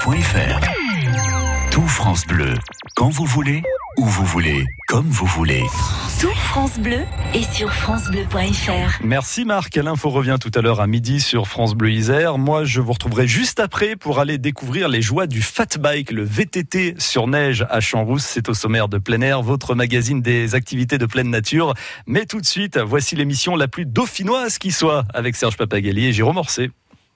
francebleu.fr. Tout France Bleu, quand vous voulez, où vous voulez, comme vous voulez. Tout France Bleu est sur francebleu.fr. Merci Marc, l'info revient tout à l'heure à midi sur France Bleu Isère. Moi je vous retrouverai juste après pour aller découvrir les joies du Fat Bike, le VTT sur neige à Champs-Rousse. C'est au sommaire de plein air, votre magazine des activités de pleine nature. Mais tout de suite, voici l'émission la plus dauphinoise qui soit avec Serge Papagalier et Jérôme Orcet.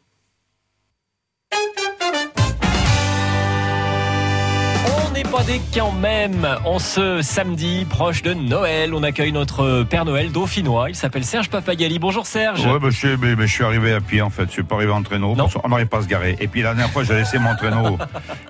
Pas des quand même. En ce samedi proche de Noël, on accueille notre Père Noël dauphinois. Il s'appelle Serge Papagali. Bonjour Serge. Ouais, je suis arrivé à pied en fait. Je suis pas arrivé en traîneau. On n'arrive pas à se garer. Et puis la dernière fois, j'ai laissé mon traîneau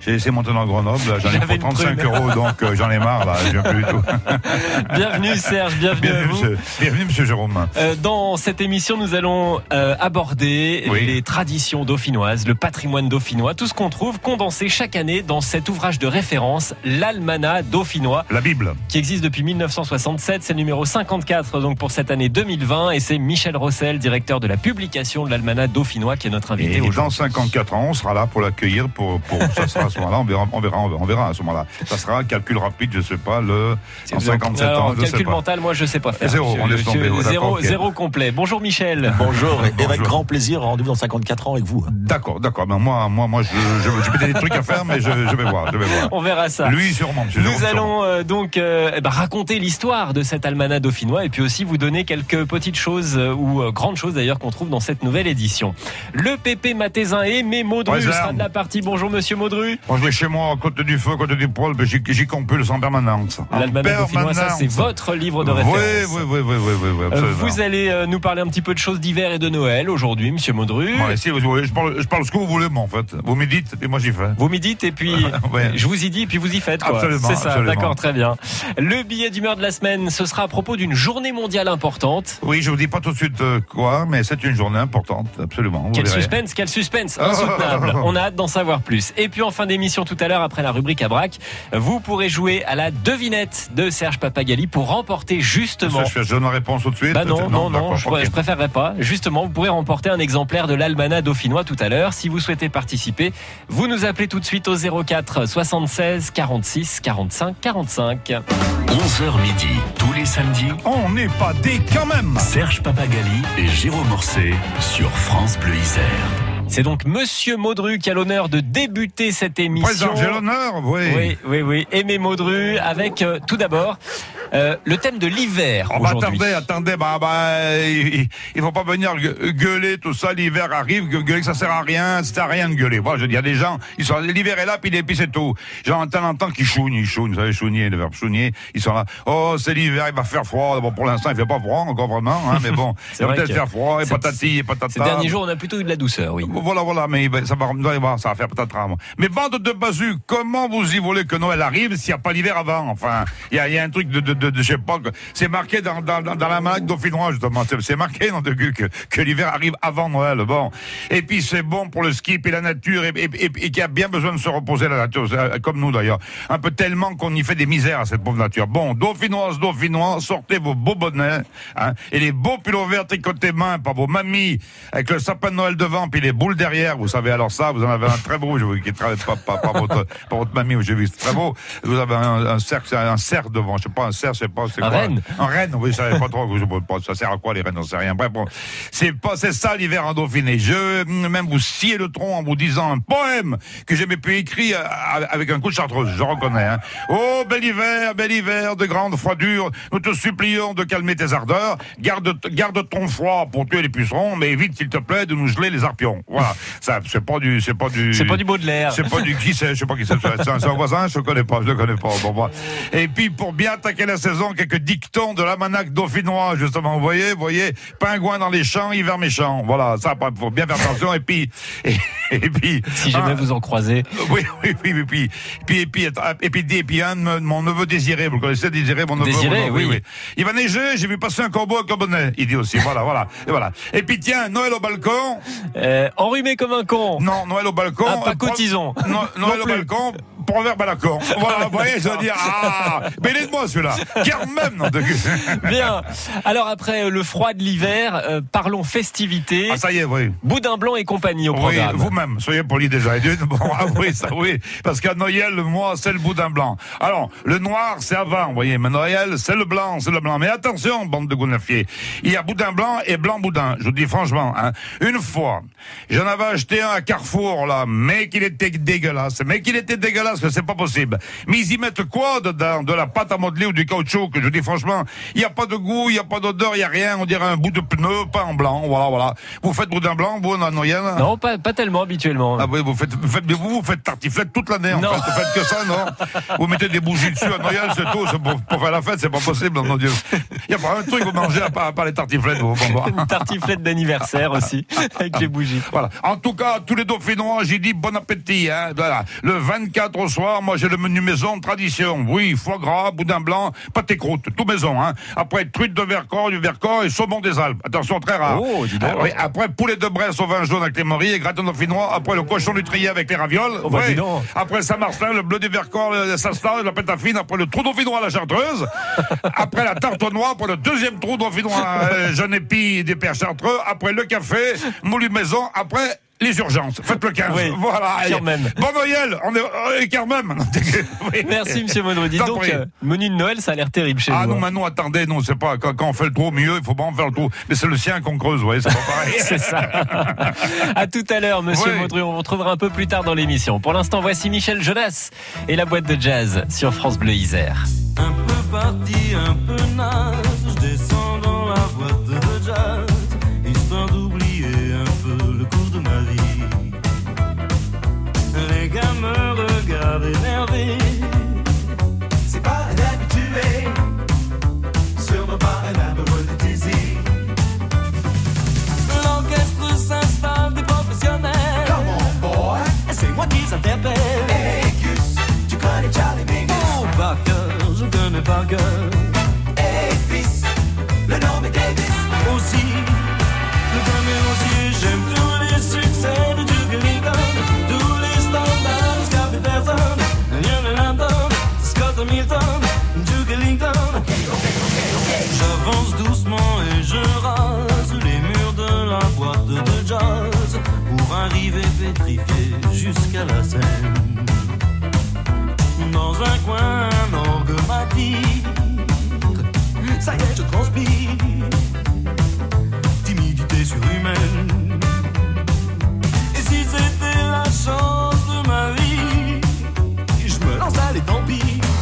à Grenoble. J'en ai pour 35 €, donc j'en ai marre là. Je viens plus du tout. Bienvenue Serge, bienvenue à vous. Bienvenue Monsieur Jérôme. Dans cette émission, nous allons aborder les traditions dauphinoises, le patrimoine dauphinois, tout ce qu'on trouve condensé chaque année dans cet ouvrage de référence, l'Almanach dauphinois. La Bible. Qui existe depuis 1967. C'est le numéro 54 donc pour cette année 2020. Et c'est Michel Rossel, directeur de la publication de l'Almanach dauphinois, qui est notre invité aujourd'hui. Et dans 54 ans, on sera là pour l'accueillir. Ça sera à ce moment-là. On verra à ce moment-là. Ça sera calcul rapide, je sais pas, en 57 alors, ans. Calcul mental, moi je sais pas faire. Zéro, on laisse tomber. Zéro complet. Bonjour Michel. Bonjour. Et avec grand plaisir, rendez-vous dans 54 ans avec vous. D'accord. Ben moi, j'ai des trucs à faire, mais je vais voir. On verra ça. Lui, sûrement. Nous allons donc raconter l'histoire de cet almanach dauphinois et puis aussi vous donner quelques petites choses ou grandes choses d'ailleurs qu'on trouve dans cette nouvelle édition. Le Pépé Matézin et Aimé Maudru sera de la partie. Bonjour Monsieur Maudru. Moi je vais chez moi à côté du feu, à côté du poêle, j'y compulse en permanence. L'almanach dauphinois, ça c'est votre livre de référence. Oui, absolument. Vous allez nous parler un petit peu de choses d'hiver et de Noël aujourd'hui, Monsieur Maudru. Ouais, si vous voulez, je parle ce que vous voulez, moi en fait. Vous me dites et moi j'y fais. Vous me dites et puis je vous y dis et puis vous y faites quoi. Absolument. C'est ça, d'accord, très bien. Le billet d'humeur de la semaine, ce sera à propos d'une journée mondiale importante. Oui, je vous dis pas tout de suite quoi, mais c'est une journée importante, absolument. Quel suspense, insoutenable. On a hâte d'en savoir plus. Et puis en fin d'émission tout à l'heure, après la rubrique à braque, vous pourrez jouer à la devinette de Serge Papagali pour remporter justement... Je donne la réponse tout de suite. Non, je préférerais pas. Justement, vous pourrez remporter un exemplaire de l'Almanach dauphinois tout à l'heure. Si vous souhaitez participer, vous nous appelez tout de suite au 04 76 46 45 45. 11h midi, tous les samedis. On n'est pas des quand même. Serge Papagali et Jérôme Orcet sur France Bleu Isère. C'est donc Monsieur Maudru qui a l'honneur de débuter cette émission. J'ai l'honneur, oui. Oui. Aimé Maudru avec tout d'abord le thème de l'hiver aujourd'hui. Attendez, il faut pas venir gueuler tout ça. L'hiver arrive, gueuler que ça sert à rien, ça sert à rien de gueuler. Voilà, je dis, il y a des gens, l'hiver est là, puis c'est tout. J'en entends qui chougnent, vous savez, chougner, le verbe chougner. Ils sont là. Oh, c'est l'hiver, il va faire froid. Bon, pour l'instant, il fait pas froid encore vraiment, mais bon, il va peut-être faire froid et patati et patata. Ces derniers jours, on a plutôt eu de la douceur, oui. Voilà, mais ça va faire patata. Mais bande de bazus, comment vous y voulez que Noël arrive s'il n'y a pas l'hiver avant? Enfin, il y a un truc je sais pas, c'est marqué dans l'almanach dauphinois, justement. C'est marqué que l'hiver arrive avant Noël. Bon. Et puis, c'est bon pour le ski et la nature et qui a bien besoin de se reposer, la nature, comme nous d'ailleurs. Un peu tellement qu'on y fait des misères à cette pauvre nature. Bon, dauphinois, sortez vos beaux bonnets, et les beaux pulots verts tricotés main par vos mamies, avec le sapin de Noël devant, puis les boules derrière. Vous savez, alors ça, vous en avez un très beau, qui travaille pas votre mamie, j'ai vu, c'est très beau. Vous avez un cerf devant, je sais pas, un cerf, je sais pas, c'est un quoi? renne. Un renne, oui, je savais pas trop, ça sert à quoi les rennes, on sait rien. Bref, bon. C'est ça l'hiver en Dauphiné. Je même vous scier le tronc en vous disant un poème que j'ai pu écrire avec un coup de chartreuse, je reconnais, Oh, bel hiver, de grande froidure, nous te supplions de calmer tes ardeurs, garde ton froid pour tuer les pucerons, mais évite, s'il te plaît, de nous geler les arpions. Voilà. Ça, c'est pas du Baudelaire. C'est pas du qui c'est, je sais pas qui c'est. C'est un voisin, je le connais pas. Bon. Et puis, pour bien attaquer la saison, quelques dictons de l'almanach dauphinois, justement. Vous voyez, pingouin dans les champs, hiver méchant. Voilà, ça, faut bien faire attention. Et puis, si jamais vous en croisez. Oui. Et puis, mon neveu Désiré, vous le connaissez, Désiré, mon neveu. Désiré, oui. Il va neiger, j'ai vu passer un corbeau avec un bonnet. Il dit aussi, voilà. Et puis, tiens, Noël au balcon. Enrhumé comme un con. Non, Noël au balcon. Pas cotisons. Noël au balcon. Proverbe à la con. Voilà, vous voyez, je veux dire, mais il est de moi celui-là. Quand même. Bien. Alors après le froid de l'hiver, parlons festivités. Ah, ça y est, oui. Boudin blanc et compagnie au programme. Oui, vous-même, soyez poli déjà. Bon, ah oui, ça oui. Parce qu'à Noël, moi, c'est le boudin blanc. Alors, le noir, c'est avant, vous voyez. Mais Noël, c'est le blanc, c'est le blanc. Mais attention, bande de gonafiers. Il y a boudin blanc et blanc boudin. Je vous dis franchement, hein. Une fois, j'en avais acheté un à Carrefour, là. Mais qu'il était dégueulasse. Que c'est pas possible. Mais ils y mettent quoi dedans? De la pâte à modeler ou du caoutchouc? Que je dis franchement, il y a pas de goût, il y a pas d'odeur, il y a rien. On dirait un bout de pneu, pas en blanc. Voilà. Vous faites boudin blanc, vous, en Noël? Non, pas tellement habituellement. Ah oui, vous faites tartiflette toute l'année, en fait. Vous faites que ça, non? Vous mettez des bougies dessus à Noël, c'est tout. C'est pour faire la fête, c'est pas possible, mon Dieu. Il y a pas un truc que vous mangez à part les tartiflettes, vous. Une tartiflette d'anniversaire aussi, avec les bougies. Voilà. En tout cas, tous les Dauphinois, j'ai dit bon appétit, hein. Voilà. Le 24 au soir, moi, j'ai le menu maison tradition. Oui, foie gras, boudin blanc, pâté croûte, tout maison, hein. Après, truite de Vercors, du Vercors et saumon des Alpes. Attention, très rare. Oh, dis donc. Oui, après, poulet de Bresse au vin jaune avec les morilles et gratin dauphinois. Après, le cochon du Trier avec les ravioles. Oh, bah, dis donc. Après, Saint-Martin, le bleu du Vercors, le Sastan, la pétafine. Après, le trou dauphinois à la chartreuse. Après, la tarte aux noix. Après, le deuxième trou dauphinois, jeune épi des pères chartreux. Après, le café, moulu maison. Après, les urgences. Faites le 15. Oui, voilà. quand même. Bon Noël. On est quand même. Oui. Merci, monsieur Monod. Dis donc, menu de Noël, ça a l'air terrible chez vous. Ah non, mais non, attendez, non, c'est pas, quand on fait le trou, mieux, il faut pas en faire le trou. Mais c'est le sien qu'on creuse, vous voyez, c'est pas pareil. C'est ça. À tout à l'heure, monsieur Oui. Modru. On vous retrouvera un peu plus tard dans l'émission. Pour l'instant, voici Michel Jonas et la boîte de jazz sur France Bleu Isère. Un peu parti, un peu naze, je descends dans la boîte de jazz, histoire d'oublier un peu le cours de ma vie. Les gars me regardent énervés. C'est pas un habitué, sûrement pas un amoureux de Dizzy. L'orchestre s'installe des professionnels. Come on boy, c'est moi qui s'interpelle. Hey Gus, tu connais Charlie Mingus? Oh Parker, je connais Parker. Hey fils, le nom est Davis. Aussi, le premier aussi, j'aime tous les succès de Duke Ellington. Tous les standards, Scott Peterson, Lionel Hampton, Scott Hamilton, Duke Ellington. J'avance doucement et je rase les murs de la boîte de jazz pour arriver pétrifié jusqu'à la scène. Dans un coin, un orgue m'attire. Ça y est, je transpire. Timidité surhumaine. Et si c'était la chance de ma vie, je me lance, allez, tant pis.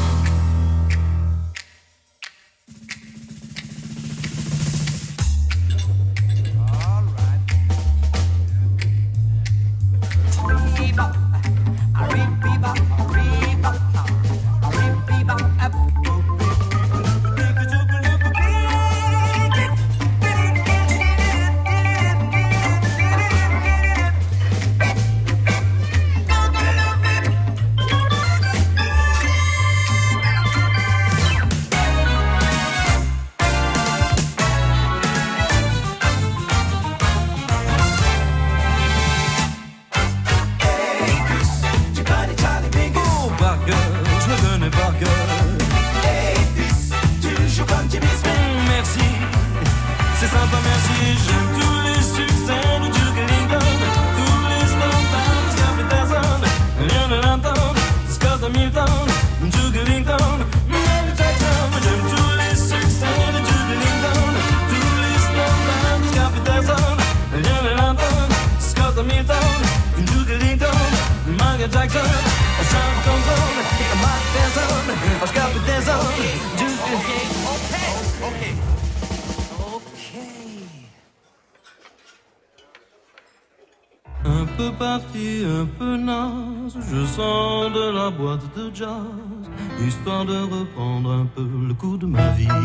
Un peu parti, un peu naze, je sors de la boîte de jazz, histoire de reprendre un peu le coup de ma vie.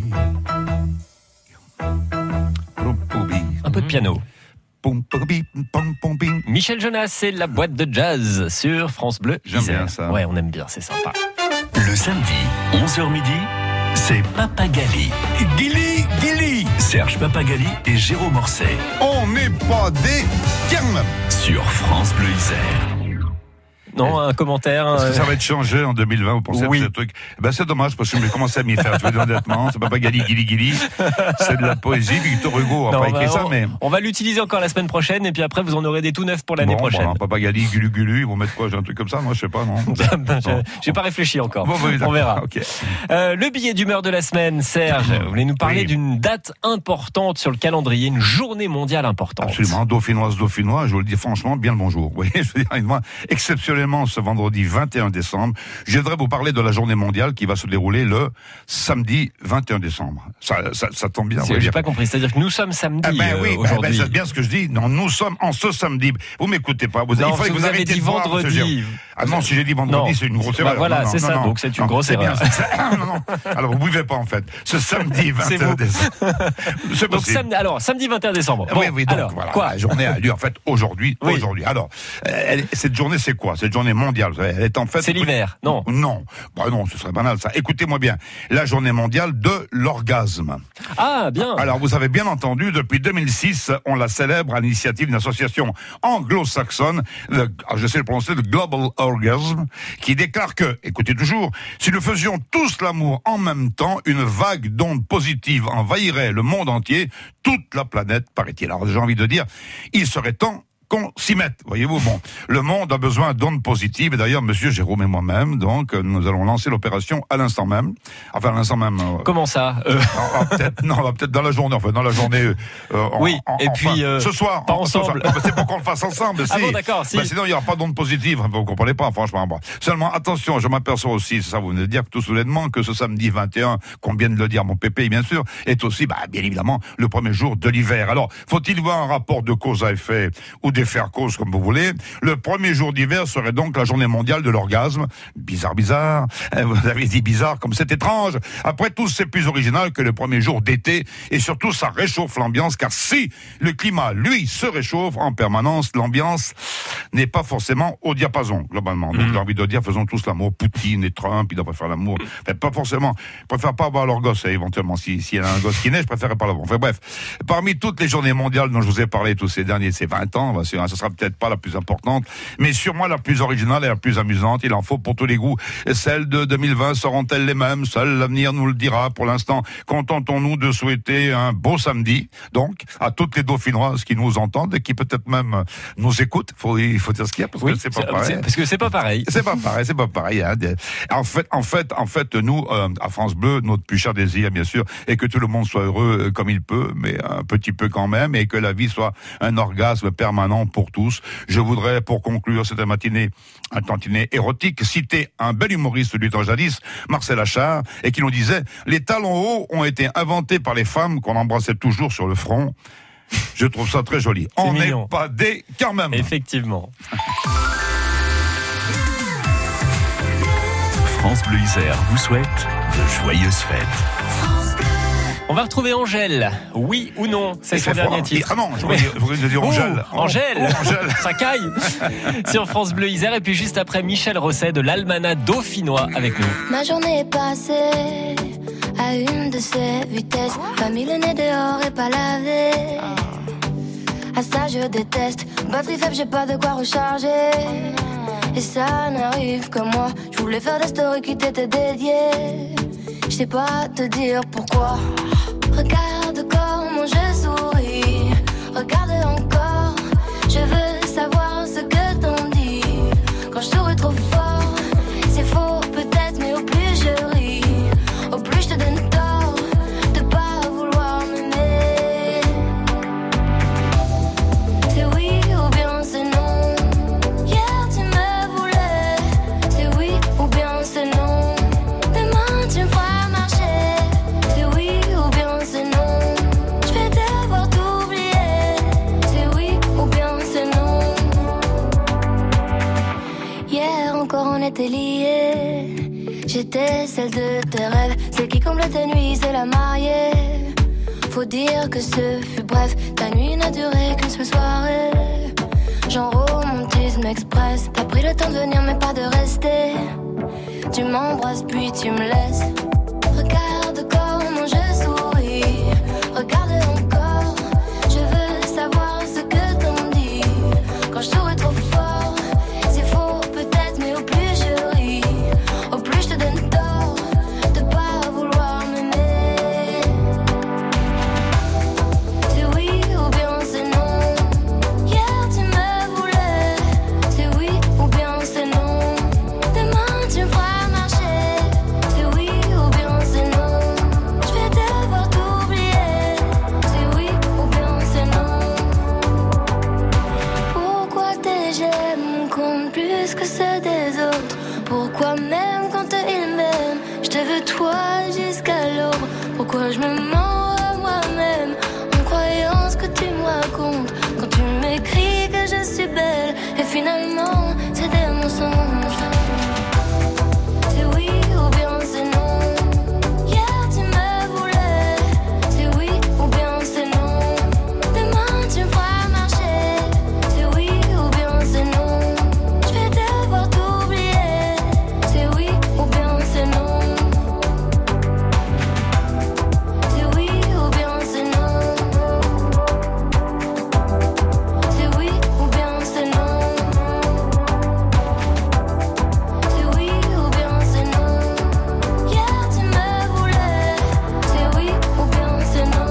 Un peu de piano. Michel Jonas, c'est la boîte de jazz sur France Bleu. J'aime bien ça. Ouais, on aime bien, c'est sympa. Le samedi, 11h midi, c'est Papagali. Gilly Serge Papagali et Jérôme Orsay. On n'est pas des carmes. Sur France Bleu Isère. Non, un commentaire. Est-ce que ça va être changé en 2020, vous pensez, Oui. ce truc? Ben, c'est dommage, parce que j'ai commencé à m'y faire, je veux dire honnêtement. C'est pas Gali, c'est de la poésie. Victor Hugo n'a pas écrit ça, mais. On va l'utiliser encore la semaine prochaine, et puis après, vous en aurez des tout neufs pour l'année prochaine. Papa Gali, Gulu, ils vont mettre quoi? J'ai un truc comme ça, moi, je sais pas, non? J'ai pas réfléchi encore. Bon, oui, on verra. Okay. Le billet d'humeur de la semaine, Serge, vous voulez nous parler d'une date importante sur le calendrier, une journée mondiale importante. Absolument, dauphinois, je vous le dis franchement, bien le bonjour. Vous voyez, je veux dire, moi, exceptionnellement, ce vendredi 21 décembre, je voudrais vous parler de la journée mondiale qui va se dérouler le samedi 21 décembre. Ça tombe bien. J'ai pas compris, c'est-à-dire que nous sommes samedi aujourd'hui. C'est bien ce que je dis. Non, nous sommes en ce samedi. Vous m'écoutez pas. Il faut que vous avez dit vendredi. Ah non, si j'ai dit vendredi, c'est une grosse erreur. Voilà, c'est ça, donc c'est une grosse erreur. Non. Alors, vous buvez pas, en fait. Ce samedi 21 décembre. Donc, samedi 21 décembre. Bon, oui, donc, voilà. Quoi? La journée a lieu, en fait, aujourd'hui. Alors, cette journée, c'est quoi? Cette journée mondiale, elle est en fait. C'est l'hiver, non? Non. Bah non, ce serait banal, ça. Écoutez-moi bien. La journée mondiale de l'orgasme. Ah, bien. Alors, vous avez bien entendu, depuis 2006, on la célèbre à l'initiative d'une association anglo-saxonne, je sais le prononcer, le Global Orgasm, qui déclare que, écoutez toujours, si nous faisions tous l'amour en même temps, une vague d'ondes positives envahirait le monde entier, toute la planète, paraît-il. Alors, j'ai envie de dire, il serait temps qu'on s'y mette, voyez-vous. Bon, le monde a besoin d'ondes positives, et d'ailleurs, monsieur Jérôme et moi-même, donc, nous allons lancer l'opération à l'instant même. Enfin, à l'instant même. Comment ça peut-être dans la journée, enfin, dans la journée. Ce soir. Pas ensemble. C'est pour qu'on le fasse ensemble. Ah bon, d'accord, si. Sinon, il n'y aura pas d'ondes positives. Vous comprenez pas, franchement. Bon. Seulement, attention, je m'aperçois aussi, c'est ça, vous venez de dire tout soudainement, que ce samedi 21, qu'on vient de le dire, mon pépé, bien sûr, est aussi, bien évidemment, le premier jour de l'hiver. Alors, faut-il voir un rapport de cause à effet, ou d'effet à cause, comme vous voulez? Le premier jour d'hiver serait donc la journée mondiale de l'orgasme. Bizarre. Vous avez dit bizarre, comme c'est étrange. Après tout, c'est plus original que le premier jour d'été, et surtout, ça réchauffe l'ambiance, car si le climat, lui, se réchauffe en permanence, l'ambiance n'est pas forcément au diapason, globalement. Donc, j'ai envie de dire, faisons tous l'amour. Poutine et Trump, ils devraient faire l'amour. Mais pas forcément. Je préfère pas avoir leur gosse, éventuellement. S'il y a un gosse qui naît, je préférerais pas l'avoir. Enfin, bref. Parmi toutes les journées mondiales dont je vous ai parlé tous ces 20 ans, ce sera peut-être pas la plus importante, mais sûrement la plus originale et la plus amusante. Il en faut pour tous les goûts. Celles de 2020 seront-elles les mêmes? Seul l'avenir nous le dira. Pour l'instant, contentons-nous de souhaiter un beau samedi, donc, à toutes les dauphinoises qui nous entendent et qui peut-être même nous écoutent. Il faut dire ce qu'il y a, parce que c'est pas pareil. Parce que c'est pas pareil. C'est pas pareil. Hein. En fait, nous, à France Bleu, notre plus cher désir, bien sûr, est que tout le monde soit heureux comme il peut, mais un petit peu quand même, et que la vie soit un orgasme permanent pour tous. Je voudrais, pour conclure cette matinée, un tantinet érotique, citer un bel humoriste du temps jadis, Marcel Achard, et qui nous disait « Les talons hauts ont été inventés par les femmes qu'on embrassait toujours sur le front ». Je trouve ça très joli. On n'est pas des quand même. Effectivement. France Bleu Isère vous souhaite de joyeuses fêtes. On va retrouver Angèle. Oui ou non? C'est son dernier titre. Ah non, je voulais dire Angèle. Angèle. Ça caille. Sur France Bleu Isère. Et puis juste après, Michel Rosset de l'Almanach dauphinois avec nous. Ma journée est passée à une de ces vitesses. Pas mis le nez dehors et pas lavé. À ça je déteste. Batterie faible, j'ai pas de quoi recharger. Et ça n'arrive que moi. Je voulais faire des stories qui t'étaient dédiées. Je sais pas te dire pourquoi. Regarde comment je souris. Regarde encore. Je veux savoir ce que t'en dis. Quand je souris trop fort, c'est faux peut-être, mais au plus je ris, au plus je te donne tort de pas vouloir m'aimer. C'est oui ou bien c'est non. Hier tu me voulais. C'est oui ou bien c'est non. Demain tu me feras marcher. C'est oui ou bien c'est non. Je vais devoir t'oublier. C'est oui ou bien c'est non. Hier encore on était liés. J'étais celle de tes rêves, celle qui comble tes nuits, c'est la mariée. Faut dire que ce fut bref, ta nuit n'a duré qu'une seule soirée. Genre romantisme express, t'as pris le temps de venir mais pas de rester. Tu m'embrasses puis tu me laisses. Regarde comment je souris. Regarde encore. Je veux savoir ce que t'en dis. Quand je souris trop fort, c'est faux peut-être, c'est des autres. Pourquoi même quand ils m'aiment, je te veux toi jusqu'à l'aube. Pourquoi je me mens à moi-même en croyant ce que tu me racontes quand tu m'écris que je suis belle et finalement c'est des mensonges. C'est oui ou bien c'est non. Hier tu me voulais. C'est oui ou bien c'est non. Demain tu me feras marcher. C'est oui ou bien c'est non. Je vais devoir t'oublier. C'est oui ou bien c'est non. C'est oui ou bien c'est non. C'est oui ou bien c'est non. C'est oui ou bien c'est non. Hier tu me voulais. C'est oui ou bien c'est non.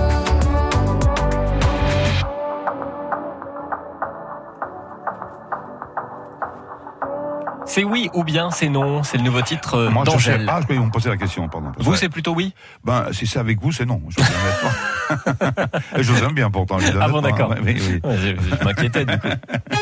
C'est oui ou bien c'est non. C'est le nouveau titre Moi, je sais. d'Angèle. Ah, je croyais qu'on me posait la question, pardon. Vous, c'est plutôt oui? Ben, si c'est avec vous, c'est non. Je vous honnêtement. Et je vous aime bien pourtant. Je vous Ah bon, honnêtement, d'accord. hein. Oui, oui. Ouais, je m'inquiétais du coup.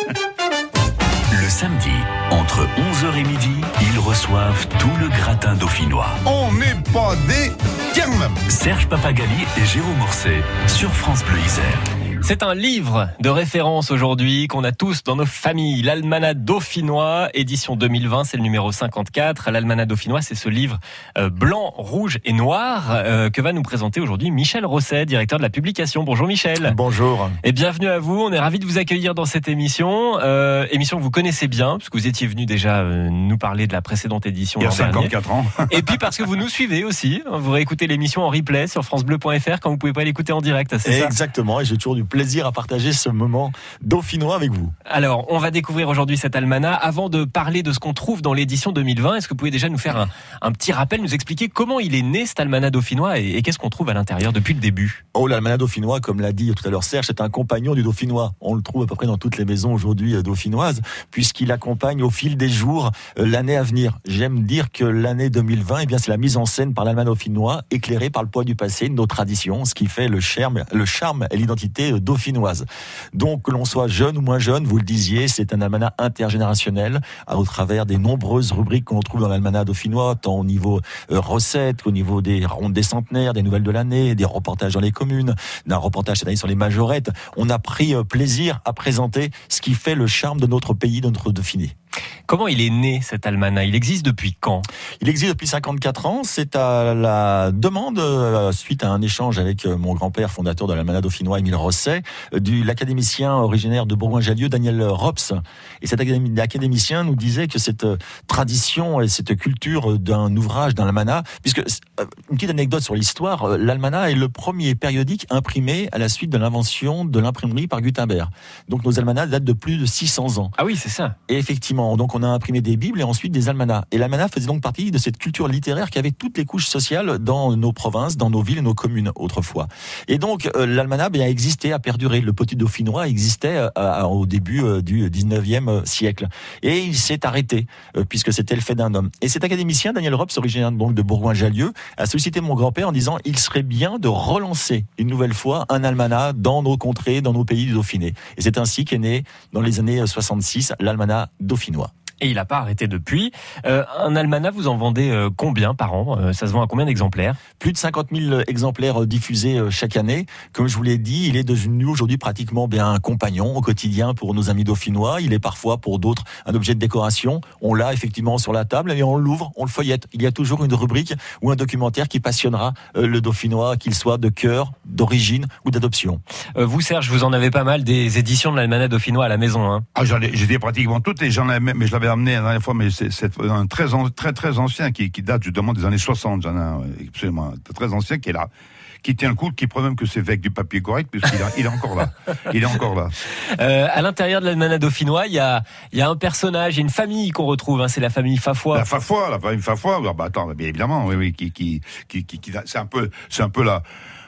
Le samedi, entre 11h et midi, ils reçoivent tout le gratin dauphinois. On n'est pas des termes. Serge Papagali et Jérôme Ourset sur France Bleu Isère. C'est un livre de référence aujourd'hui qu'on a tous dans nos familles. L'Almanach dauphinois, édition 2020, c'est le numéro 54. L'Almanach dauphinois, c'est ce livre blanc, rouge et noir que va nous présenter aujourd'hui Michel Rosset, directeur de la publication. Bonjour Michel. Bonjour. Et bienvenue à vous. On est ravis de vous accueillir dans cette émission. Émission que vous connaissez bien, puisque vous étiez venu déjà nous parler de la précédente édition. Il y a l'an dernier. 54 ans. Et puis parce que vous nous suivez aussi. Vous réécoutez l'émission en replay sur francebleu.fr quand vous pouvez pas l'écouter en direct. C'est ça ? Exactement, et j'ai toujours du plaisir à partager ce moment dauphinois avec vous. Alors, on va découvrir aujourd'hui cet almanach. Avant de parler de ce qu'on trouve dans l'édition 2020, est-ce que vous pouvez déjà nous faire un petit rappel, nous expliquer comment il est né cet almanach dauphinois et qu'est-ce qu'on trouve à l'intérieur depuis le début? Oh, l'almanach dauphinois, comme l'a dit tout à l'heure Serge, c'est un compagnon du dauphinois. On le trouve à peu près dans toutes les maisons aujourd'hui dauphinoises, puisqu'il accompagne au fil des jours l'année à venir. J'aime dire que l'année 2020, eh bien, c'est la mise en scène par l'almanach dauphinois, éclairée par le poids du passé, nos traditions, ce qui fait le charme et l'identité dauphinoise. Donc, que l'on soit jeune ou moins jeune, vous le disiez, c'est un almanach intergénérationnel, au travers des nombreuses rubriques qu'on trouve dans l'almanach dauphinois, tant au niveau recettes, qu'au niveau des rondes des centenaires, des nouvelles de l'année, des reportages dans les communes, d'un reportage cette année sur les majorettes. On a pris plaisir à présenter ce qui fait le charme de notre pays, de notre Dauphiné. Comment il est né cet almanach? Il existe depuis quand? Il existe depuis 54 ans. C'est à la demande, suite à un échange avec mon grand-père, fondateur de l'almanach dauphinois, Émile Rosset, de l'académicien originaire de Bourgoin-Jallieu, Daniel Rops. Et cet académicien nous disait que cette tradition et cette culture d'un ouvrage, d'un almanach, puisque, une petite anecdote sur l'histoire, l'almanach est le premier périodique imprimé à la suite de l'invention de l'imprimerie par Gutenberg. Donc nos almanachs datent de plus de 600 ans. Ah oui, c'est ça. Et effectivement, donc on a imprimé des bibles et ensuite des almanachs. Et l'almanach faisait donc partie de cette culture littéraire qui avait toutes les couches sociales dans nos provinces, dans nos villes et nos communes autrefois. Et donc l'almanach a existé, a perduré. Le petit dauphinois existait au début du 19e siècle. Et il s'est arrêté, puisque c'était le fait d'un homme. Et cet académicien, Daniel Rops, originaire donc de Bourgoin-Jallieu, a sollicité mon grand-père en disant il serait bien de relancer une nouvelle fois un almanach dans nos contrées, dans nos pays du Dauphiné. Et c'est ainsi qu'est né, dans les années 66, l'almanach dauphinois. Et il n'a pas arrêté depuis. Un almanach, vous en vendez combien par an? Ça se vend à combien d'exemplaires? Plus de 50 000 exemplaires diffusés chaque année. Comme je vous l'ai dit, il est devenu aujourd'hui pratiquement un compagnon au quotidien pour nos amis dauphinois. Il est parfois pour d'autres un objet de décoration. On l'a effectivement sur la table et on l'ouvre, on le feuillette. Il y a toujours une rubrique ou un documentaire qui passionnera le dauphinois, qu'il soit de cœur, d'origine ou d'adoption. Vous, Serge, vous en avez pas mal des éditions de l'almanach dauphinois à la maison, hein? Ah, j'ai pratiquement toutes et j'en ai même, mais je l'avais amené la dernière fois, mais c'est un très ancien qui date justement des années 60. J'en ai un absolument très ancien qui est là, qui tient le coup, qui prend même que c'est avec du papier correct, puisqu'il est encore là. Il est encore là. À l'intérieur de l'almanach dauphinois, il y a un personnage, il y a une famille qu'on retrouve, hein, c'est la famille Fafois. La famille Fafois, bah attends, bien évidemment, oui, qui c'est un peu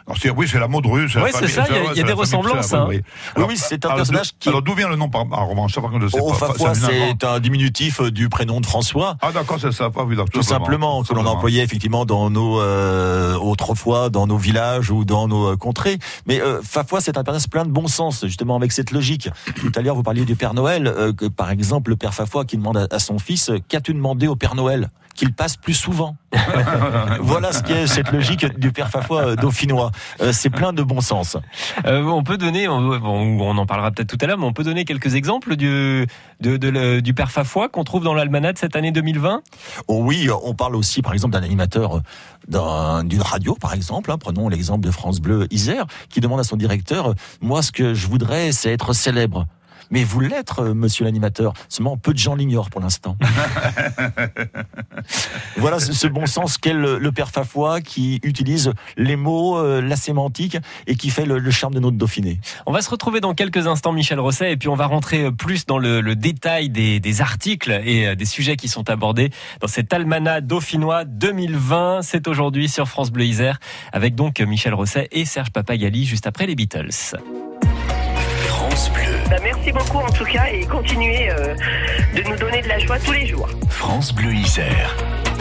Oui, c'est la Modru, c'est Ouais, la c'est famille. ça, il y a des ressemblances. Hein. Oui, c'est un personnage qui... Alors, d'où vient le nom par revanche? Par contre, je sais pas. Fafois, c'est un diminutif du prénom de François. Ah, d'accord, c'est ça. Oui, tout simplement, que l'on employait effectivement dans nos autrefois, dans nos villages ou dans nos contrées. Mais Fafois, c'est un personnage plein de bon sens, justement avec cette logique. Tout à l'heure, vous parliez du Père Noël, que par exemple le Père Fafois qui demande à son fils qu'as-tu demandé au Père Noël? Qu'il passe plus souvent. Voilà ce qu'est cette logique du Père Fafois dauphinois. C'est plein de bon sens. On peut donner, on en parlera peut-être tout à l'heure, mais on peut donner quelques exemples du Père Fafois qu'on trouve dans l'almanach de cette année 2020. Oh oui, on parle aussi par exemple d'un animateur d'une radio par exemple. Prenons l'exemple de France Bleu Isère qui demande à son directeur, moi ce que je voudrais c'est être célèbre. Mais vous l'êtes, monsieur l'animateur. Seulement, peu de gens l'ignorent pour l'instant. Voilà ce bon sens qu'est le Père Fafois qui utilise les mots, la sémantique et qui fait le charme de notre Dauphiné. On va se retrouver dans quelques instants, Michel Rosset, et puis on va rentrer plus dans le détail des articles et des sujets qui sont abordés dans cet almanach dauphinois 2020. C'est aujourd'hui sur France Bleu Isère avec donc Michel Rosset et Serge Papagali juste après les Beatles. France Bleu. Merci beaucoup en tout cas et continuez de nous donner de la joie tous les jours. France Bleu Isère.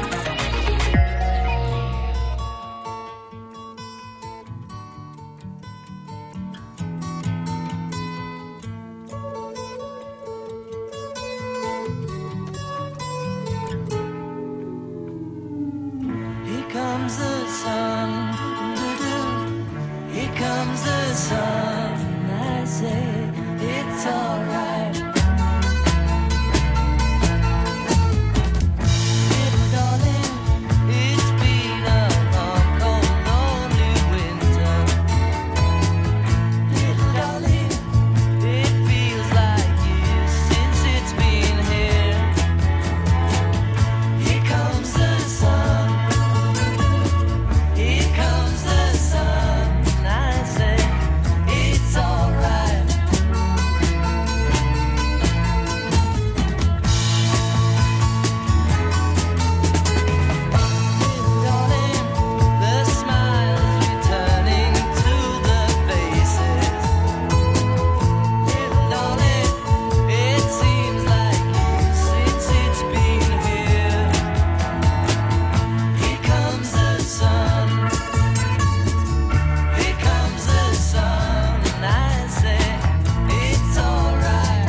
Here comes the sun, here comes the sun, I say it's alright. Little darling, it's been a long, cold, lonely winter. Little darling, it feels like years since it's been here. Here comes the sun, here comes the sun, I say it's alright. Darling, the smiles returning to the faces. Little darling, it seems like years since it's been here. Here comes the sun, here comes the sun, and I say it's alright.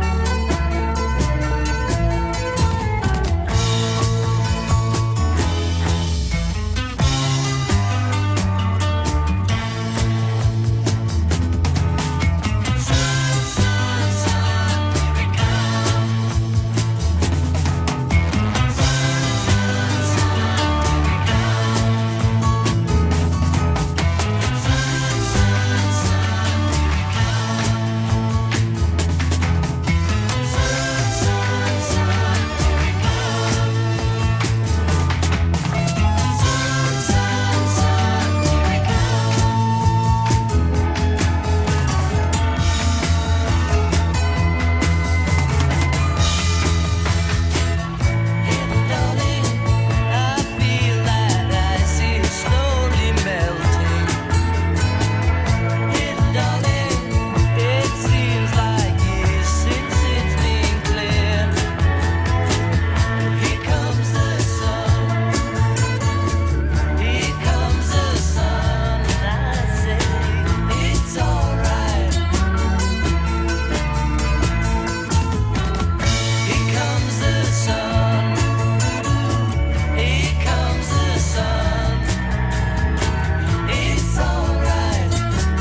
Darling, I feel that ice is slowly melting. Darling, it seems like years since it's been clear. Here comes the sun, here comes the sun, and I say it's alright. Here comes the sun, here comes the sun, it's alright.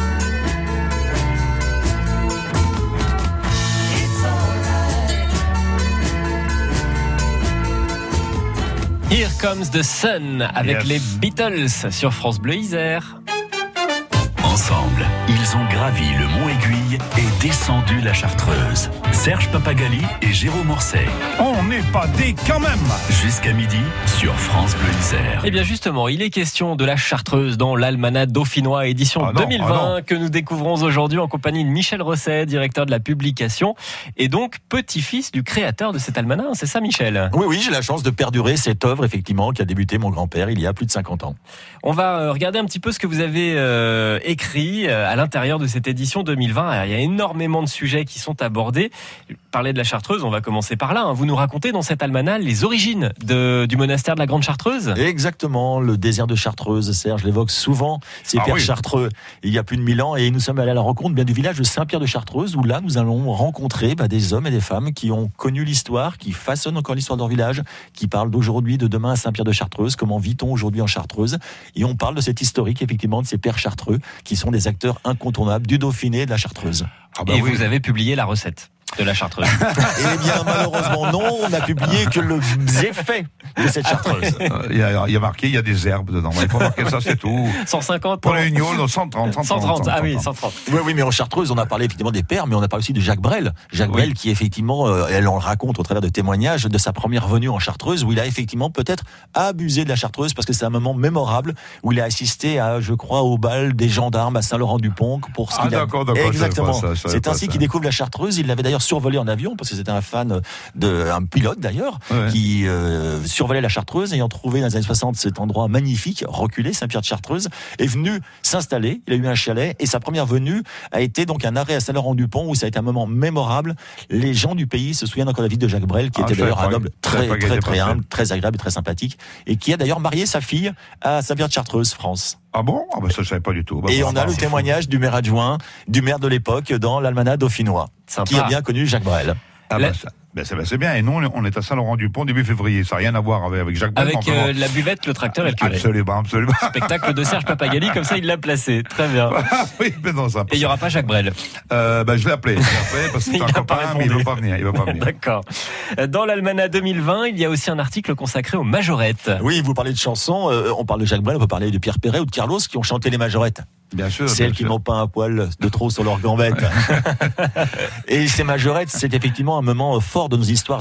It's alright. Here Comes the Sun avec Yes. les Beatles sur France Bleu Isère. Ensemble, ils ont gravi le Mont Aiguille et descendu la Chartreuse. Serge Papagali et Jérôme Orsay. On n'est pas des quand même. Jusqu'à midi sur France Bleu Isère. Eh bien justement, il est question de la Chartreuse dans l'Almanach dauphinois édition 2020 que nous découvrons aujourd'hui en compagnie de Michel Rosset, directeur de la publication et donc petit-fils du créateur de cet almanach. C'est ça, Michel? Oui, j'ai la chance de perdurer cette œuvre effectivement qui a débuté mon grand-père il y a plus de 50 ans. On va regarder un petit peu ce que vous avez écrit à l'intérieur de cette édition 2020. Alors, il y a énormément de sujets qui sont abordés. Parler de la Chartreuse, on va commencer par là. Vous nous racontez dans cet almanach les origines du monastère de la Grande Chartreuse. Exactement, le désert de Chartreuse, Serge l'évoque souvent, ces pères chartreux, il y a plus de 1000 ans, et nous sommes allés à la rencontre du village de Saint-Pierre de Chartreuse, où là nous allons rencontrer des hommes et des femmes qui ont connu l'histoire, qui façonnent encore l'histoire de leur village, qui parlent d'aujourd'hui, de demain à Saint-Pierre de Chartreuse, comment vit-on aujourd'hui en Chartreuse, et on parle de cette historique effectivement de ces pères chartreux, qui sont des acteurs incontournables du Dauphiné et de la Chartreuse. Vous avez publié la recette de la Chartreuse. Eh bien, malheureusement, non. On n'a publié que les effets de cette Chartreuse. Il y a marqué, il y a des herbes dedans. Il faut marquer ça, c'est tout. 150 pour les Unions, 130. Ah oui, 130. Oui, mais en Chartreuse, on a parlé effectivement des pères, mais on a parlé aussi de Jacques Brel. Jacques Brel, qui effectivement, elle en raconte au travers de témoignages de sa première venue en Chartreuse, où il a effectivement peut-être abusé de la Chartreuse, parce que c'est un moment mémorable, où il a assisté à, je crois, au bal des gendarmes à Saint-Laurent-du-Pont, pour ce qu'il a... D'accord. Exactement. C'est ainsi qu'il découvre la Chartreuse. Il l'avait d'ailleurs survolé en avion, parce que c'était un fan d'un pilote d'ailleurs, qui survolait la Chartreuse, ayant trouvé dans les années 60 cet endroit magnifique, reculé, Saint-Pierre de Chartreuse, est venu s'installer. Il a eu un chalet, et sa première venue a été donc un arrêt à Saint-Laurent-du-Pont, où ça a été un moment mémorable. Les gens du pays se souviennent encore de la vie de Jacques Brel, qui était d'ailleurs un homme très humble, très agréable et très sympathique, et qui a d'ailleurs marié sa fille à Saint-Pierre de Chartreuse, France. Ah bon? Ça je savais pas du tout. Et on a le témoignage du maire adjoint, du maire de l'époque, dans l'Almanach dauphinois, qui a bien connu Jacques Brel. C'est bien. Et nous, on est à Saint-Laurent-du-Pont début février. Ça n'a rien à voir avec Jacques Brel. Avec la buvette, le tracteur et le curé. Absolument. Spectacle de Serge Papagali, comme ça il l'a placé. Très bien. Oui, mais non, ça. Et il n'y aura pas Jacques Brel. Je l'ai appelé parce que c'est un copain, mais il ne veut pas venir. D'accord. Dans l'Almanach 2020, il y a aussi un article consacré aux majorettes. Oui, vous parlez de chansons. On parle de Jacques Brel, on peut parler de Pierre Perret ou de Carlos qui ont chanté les majorettes. Bien sûr. Celles qui n'ont pas un poil de trop sur leur gambette. Et ces majorettes, c'est effectivement un moment fort de nos histoires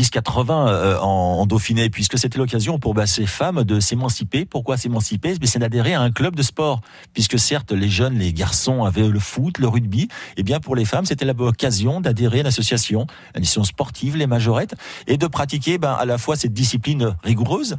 70-80 en Dauphiné, puisque c'était l'occasion pour ces femmes de s'émanciper. Pourquoi s'émanciper? C'est d'adhérer à un club de sport, puisque certes les jeunes, les garçons avaient le foot, le rugby. Et bien pour les femmes, c'était l'occasion d'adhérer à une association sportive, les majorettes, et de pratiquer à la fois cette discipline rigoureuse,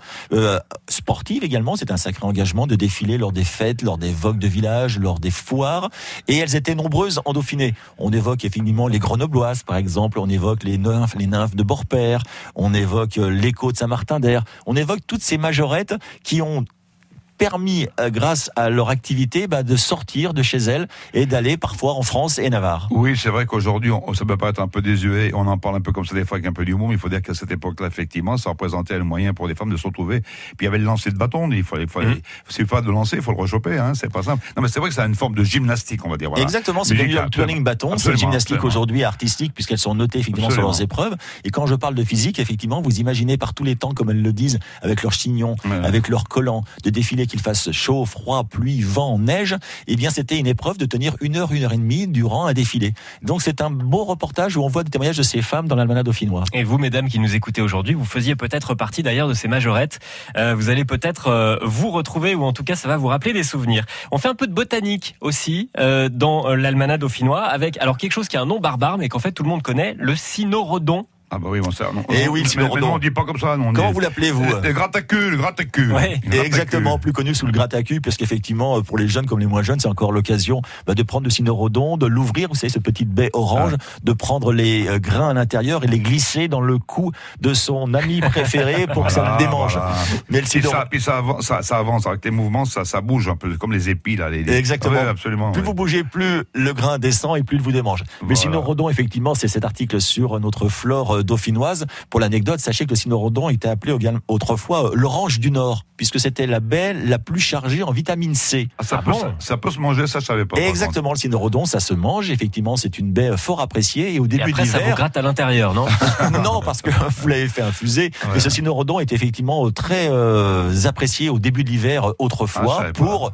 sportive également. C'est un sacré engagement de défiler lors des fêtes, lors des vogues de village, lors des foires, et elles étaient nombreuses en Dauphiné. On évoque effectivement les Grenobloises, par exemple, on évoque les nymphes de Borpère, on évoque l'écho de Saint-Martin-d'Air, on évoque toutes ces majorettes qui ont permis, grâce à leur activité, de sortir de chez elles et d'aller parfois en France et Navarre. Oui, c'est vrai qu'aujourd'hui, ça peut paraître un peu désuet, on en parle un peu comme ça des fois avec un peu d'humour, mais il faut dire qu'à cette époque-là, effectivement, ça représentait le moyen pour les femmes de se retrouver. Puis il y avait le lancer de bâton, il fallait c'est pas de lancer, il faut le rechoper, c'est pas simple. Non, mais c'est vrai que c'est une forme de gymnastique, on va dire. Voilà. Exactement, c'est le twirling bâton, c'est une gymnastique aujourd'hui artistique, puisqu'elles sont notées effectivement sur leurs épreuves. Et quand je parle de physique, effectivement, vous imaginez par tous les temps, comme elles le disent, avec leurs chignons, avec leurs collants, de défiler qu'il fasse chaud, froid, pluie, vent, neige, eh bien c'était une épreuve de tenir 1 heure et demie durant un défilé. Donc c'est un beau reportage où on voit des témoignages de ces femmes dans l'Almanach dauphinois. Et vous, mesdames qui nous écoutez aujourd'hui, vous faisiez peut-être partie d'ailleurs de ces majorettes. Vous allez peut-être vous retrouver, ou en tout cas ça va vous rappeler des souvenirs. On fait un peu de botanique aussi dans l'Almanach dauphinois, avec alors quelque chose qui a un nom barbare mais qu'en fait tout le monde connaît, le cynorhodon. Ah bah oui, bon ça. Et oui, mais non, on dit pas comme ça. Non, comment vous l'appelez, vous? Le gratte-à-cul. Ouais. Et exactement, plus connu sous le gratte-à-cul, parce qu'effectivement, pour les jeunes comme les moins jeunes, c'est encore l'occasion de prendre le cynorhodon, de l'ouvrir, vous savez, cette petite baie orange, de prendre les grains à l'intérieur et les glisser dans le cou de son ami préféré pour que ça le démange. Mais puis ça avance avec les mouvements, ça bouge un peu, comme les épis là. Exactement. Ouais, absolument. Plus vous bougez, plus le grain descend et plus il vous démange. Voilà. Le cynorhodon, effectivement, c'est cet article sur notre flore dauphinoise. Pour l'anecdote, sachez que le cynorhodon était appelé autrefois l'orange du Nord, puisque c'était la baie la plus chargée en vitamine C. Ça peut se manger, ça je savais pas. Exactement, le cynorhodon, ça se mange. Effectivement, c'est une baie fort appréciée. Et au début de l'hiver, ça vous gratte à l'intérieur, non? Non, parce que vous l'avez fait infuser. Mais ce cynorhodon est effectivement très apprécié au début de l'hiver autrefois pour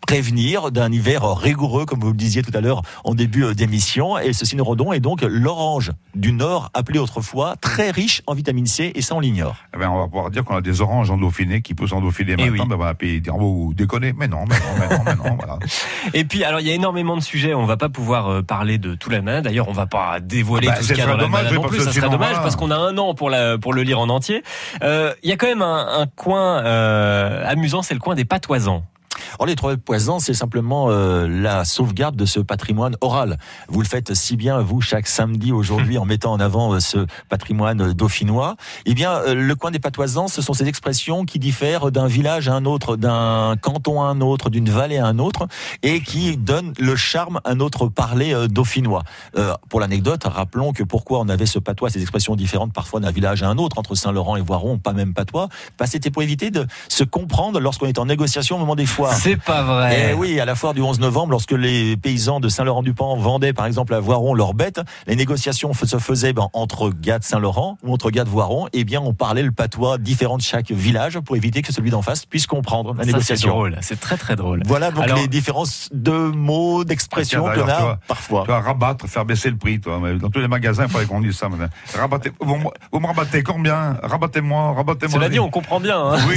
prévenir d'un hiver rigoureux, comme vous le disiez tout à l'heure en début d'émission. Et ce cynorhodon est donc l'orange du Nord, appelé autrefois, très riche en vitamine C, et ça on l'ignore. Eh ben, on va pouvoir dire qu'on a des oranges en Dauphiné qui poussent en Dauphiné maintenant. oui. Ben, on va dire, vous déconnez. Mais non, voilà. Et puis, alors, il y a énormément de sujets. On va pas pouvoir parler de tout l'Almanach. D'ailleurs, on va pas dévoiler tout ce qu'il y a dans l'Almanach non plus. Ça serait dommage parce qu'on a un an pour le lire en entier. Il y a quand même un coin amusant, c'est le coin des patoisans. Or, les trois poisons, c'est simplement la sauvegarde de ce patrimoine oral. Vous le faites si bien, vous, chaque samedi aujourd'hui, en mettant en avant ce patrimoine dauphinois. Eh bien, le coin des patoisans, ce sont ces expressions qui diffèrent d'un village à un autre, d'un canton à un autre, d'une vallée à un autre, et qui donnent le charme à notre parler dauphinois. Pour l'anecdote, rappelons que pourquoi on avait ce patois, ces expressions différentes parfois d'un village à un autre, entre Saint-Laurent et Voiron, pas même patois, c'était pour éviter de se comprendre lorsqu'on est en négociation au moment des foires. C'est pas vrai. Et oui, à la foire du 11 novembre, lorsque les paysans de Saint-Laurent-du-Pan vendaient par exemple à Voiron leurs bêtes, les négociations se faisaient entre gars de Saint-Laurent ou entre gars de Voiron. Eh bien, on parlait le patois différent de chaque village pour éviter que celui d'en face puisse comprendre la négociation. C'est drôle, c'est très très drôle. Voilà donc les différences de mots, d'expressions qu'on a parfois. Tu vas rabattre, faire baisser le prix, toi. Dans tous les magasins, il faudrait qu'on dise ça maintenant. Rabattez, vous me rabattez combien? Rabattez-moi. Cela dit, on comprend bien. Hein. Oui.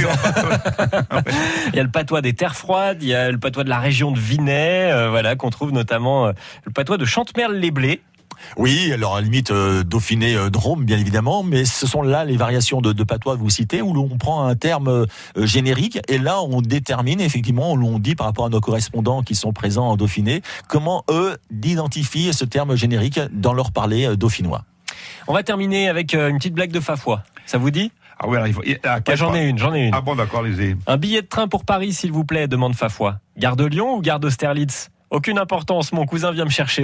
Il y a le patois des terres froides, il y a le patois de la région de Vinay, qu'on trouve notamment le patois de Chantemerle-les-Blés. Oui, alors à la limite Dauphiné, Drôme bien évidemment, mais ce sont là les variations de patois que vous citez où l'on prend un terme générique et là on détermine effectivement, on dit par rapport à nos correspondants qui sont présents en Dauphiné, comment eux identifient ce terme générique dans leur parler dauphinois. On va terminer avec une petite blague de Fafois. Ça vous dit ? Ah oui, alors j'en ai une. Ah bon, d'accord, allez-y. Un billet de train pour Paris, s'il vous plaît, demande Fafois. Gare de Lyon ou gare d'Austerlitz ? Aucune importance, mon cousin vient me chercher.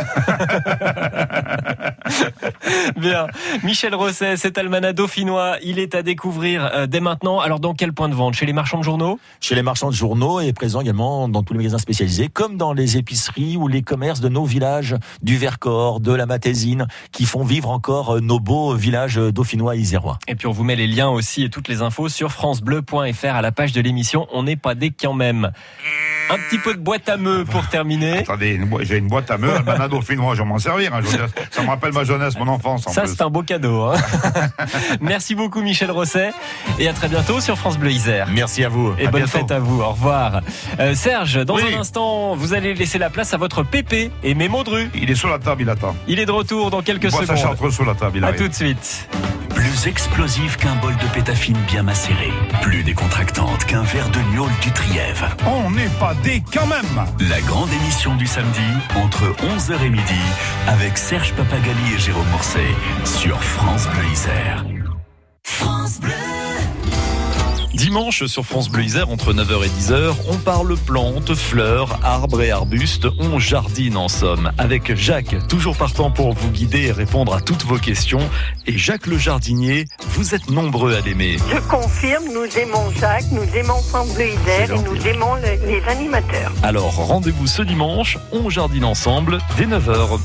Bien. Michel Rosset, cet almanach dauphinois, il est à découvrir dès maintenant. Alors, dans quel point de vente ? Chez les marchands de journaux ? Chez les marchands de journaux et présent également dans tous les magasins spécialisés, comme dans les épiceries ou les commerces de nos villages du Vercors, de la Matésine, qui font vivre encore nos beaux villages dauphinois et isérois. Et puis, on vous met les liens aussi et toutes les infos sur francebleu.fr à la page de l'émission. On n'est pas des quand même. Un petit peu de boîte à meux pour terminer. Attendez, j'ai une boîte à meux, almanach dauphinois, je vais m'en servir. Hein, ça me rappelle ma jeunesse, mon enfance. Ça, c'est un beau cadeau. Hein. Merci beaucoup, Michel Rosset. Et à très bientôt sur France Bleu Isère. Merci à vous. Et bonne fête à vous. Au revoir. Serge, dans un instant, vous allez laisser la place à votre Pépé et Mémo Dru. Il est sur la table, il attend. Il est de retour dans quelques secondes. Sa chartreuse sur la table, il arrive. À tout de suite. Plus explosif qu'un bol de pétafine bien macéré. Plus décontractante qu'un verre de gnôle du Trièvre. On n'est pas des quand même. La grande émission du samedi, entre 11h et midi, avec Serge Papagali et Jérôme Mourcet, sur France Bleu Isère. France Bleu. Dimanche sur France Bleu Isère, entre 9h et 10h, on parle plantes, fleurs, arbres et arbustes, on jardine en somme. Avec Jacques, toujours partant pour vous guider et répondre à toutes vos questions. Et Jacques le jardinier, vous êtes nombreux à l'aimer. Je confirme, nous aimons Jacques, nous aimons France Bleu Isère et nous aimons les animateurs. Alors rendez-vous ce dimanche, on jardine ensemble dès 9h.